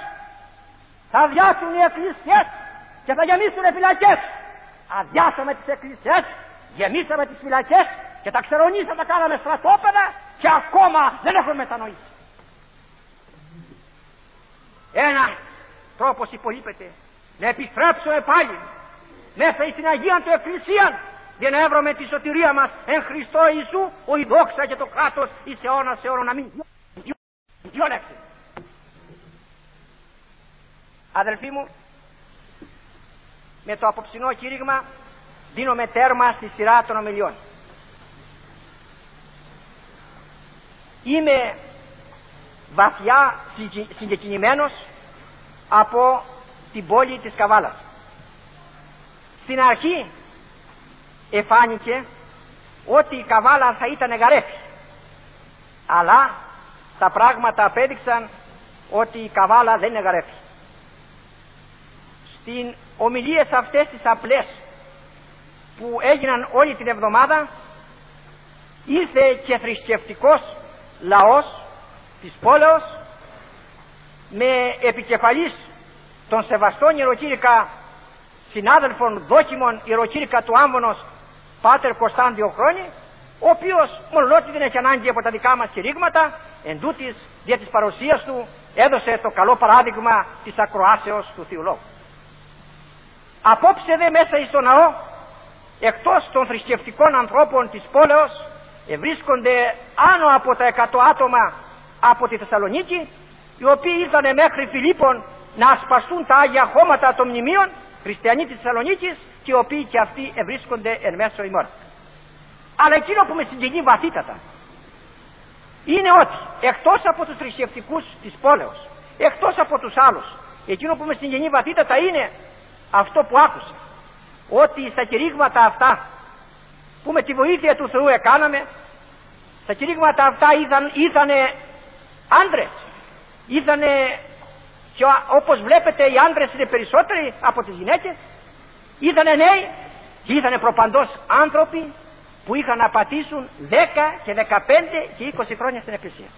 και θα γεμίσουν οι φυλακές. Αδειάσαμε τις εκκλησίες, γεμίσαμε τις φυλακές και τα ξερονίσαμε, τα κάναμε στρατόπεδα και ακόμα δεν έχουμε μετανοήσει. Ένα τρόπος υπολείπεται να επιστρέψουμε πάλι μέσα στην Αγία του Εκκλησία, για να έβρουμε τη σωτηρία μας εν Χριστώ Ιησού, ο η δόξα και το κράτος εις αιώνας αιώνων να μην διώνεξει. Αδελφοί μου, με το απόψινό κήρυγμα δίνουμε τέρμα στη σειρά των ομιλιών. Είμαι βαθιά συγκεκινημένος από την πόλη της Καβάλας. Στην αρχή εφάνηκε ότι η Καβάλα θα ήταν γαρέφη, αλλά τα πράγματα απέδειξαν ότι η Καβάλα δεν είναι γαρέφη. Στην ομιλίες αυτές τις απλές που έγιναν όλη την εβδομάδα, ήρθε και θρησκευτικός λαός της πόλεως με επικεφαλής των σεβαστών ιεροκήρυκα συνάδελφων δόκιμων ιεροκήρυκα του Άμβονος, Πάτερ Κωνσταντιο Χρόνη, ο οποίος μολονότι δεν έχει ανάγκη από τα δικά μας κηρύγματα, εν τούτοις, δια της παρουσίας του έδωσε το καλό παράδειγμα της ακροάσεως του Θείου Λόγου. Απόψε δε μέσα εις το ναό, εκτός των θρησκευτικών ανθρώπων της πόλεως, βρίσκονται άνω από τα 100 άτομα από τη Θεσσαλονίκη, οι οποίοι ήρθαν μέχρι Φιλίππων να ασπαστούν τα Άγια Χώματα των μνημείων, χριστιανοί της Θεσσαλονίκης, και οι οποίοι και αυτοί βρίσκονται εν μέσω ημών. Αλλά εκείνο που με συγκινεί βαθύτατα είναι ότι εκτός από τους θρησκευτικούς της πόλεως, εκτός από τους άλλους, εκείνο που με συγκινεί βαθύτατα είναι αυτό που άκουσα, ότι στα κηρύγματα που με τη βοήθεια του Θεού έκαναμε, στα κηρύγματα αυτά ήρθανε άντρες, ήρθανε, και όπως βλέπετε οι άντρες είναι περισσότεροι από τις γυναίκες, ήρθανε νέοι και ήρθανε προπαντός άνθρωποι που είχαν να πατήσουν 10 και 15 και 20 χρόνια στην Εκκλησία.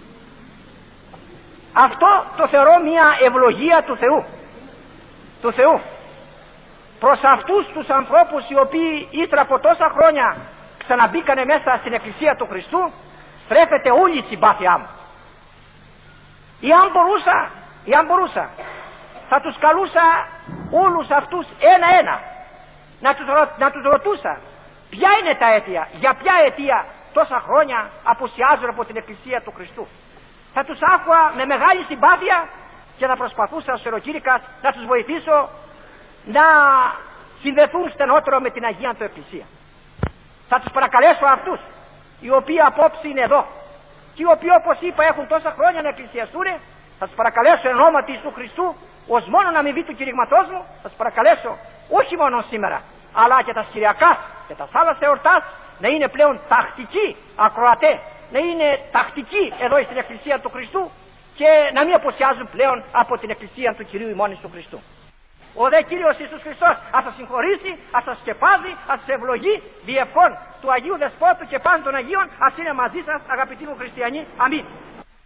Αυτό το θεωρώ μια ευλογία του Θεού προς αυτούς τους ανθρώπους οι οποίοι ύστερα από τόσα χρόνια ξαναμπήκανε μέσα στην Εκκλησία του Χριστού. Στρέφεται όλη η συμπάθειά μου. Ή αν μπορούσα θα τους καλούσα όλους αυτούς ένα-ένα, να τους ρωτούσα ποια είναι τα αίτια, για ποια αιτία τόσα χρόνια απουσιάζουν από την Εκκλησία του Χριστού. Θα τους άκουα με μεγάλη συμπάθεια και θα προσπαθούσα ως ιεροκήρυκας να τους βοηθήσω να συνδεθούν στενότερο με την Αγία του Εκκλησία. Θα τους παρακαλέσω αυτούς οι οποίοι απόψε είναι εδώ και οι οποίοι, όπως είπα, έχουν τόσα χρόνια να εκκλησιαστούν, θα τους παρακαλέσω εν ονόματι του Χριστού ως μόνον αμοιβή του κηρυγματός μου, θα τους παρακαλέσω όχι μόνο σήμερα αλλά και τα Κυριακάς και τα άλλα εορτάς να είναι πλέον τακτικοί ακροατές, να είναι τακτικοί εδώ στην Εκκλησία του Χριστού και να μην αποσιάζουν πλέον από την Εκκλησία του Κυρίου ημών του Χριστού. Ο δε Κύριος Ιησούς Χριστός ας σας συγχωρήσει, ας σας σκεπάζει, ας σας ευλογεί, διευχών του Αγίου Δεσπότου και πάντων των Αγίων, ας είναι μαζί σας αγαπητοί μου χριστιανοί. Αμήν.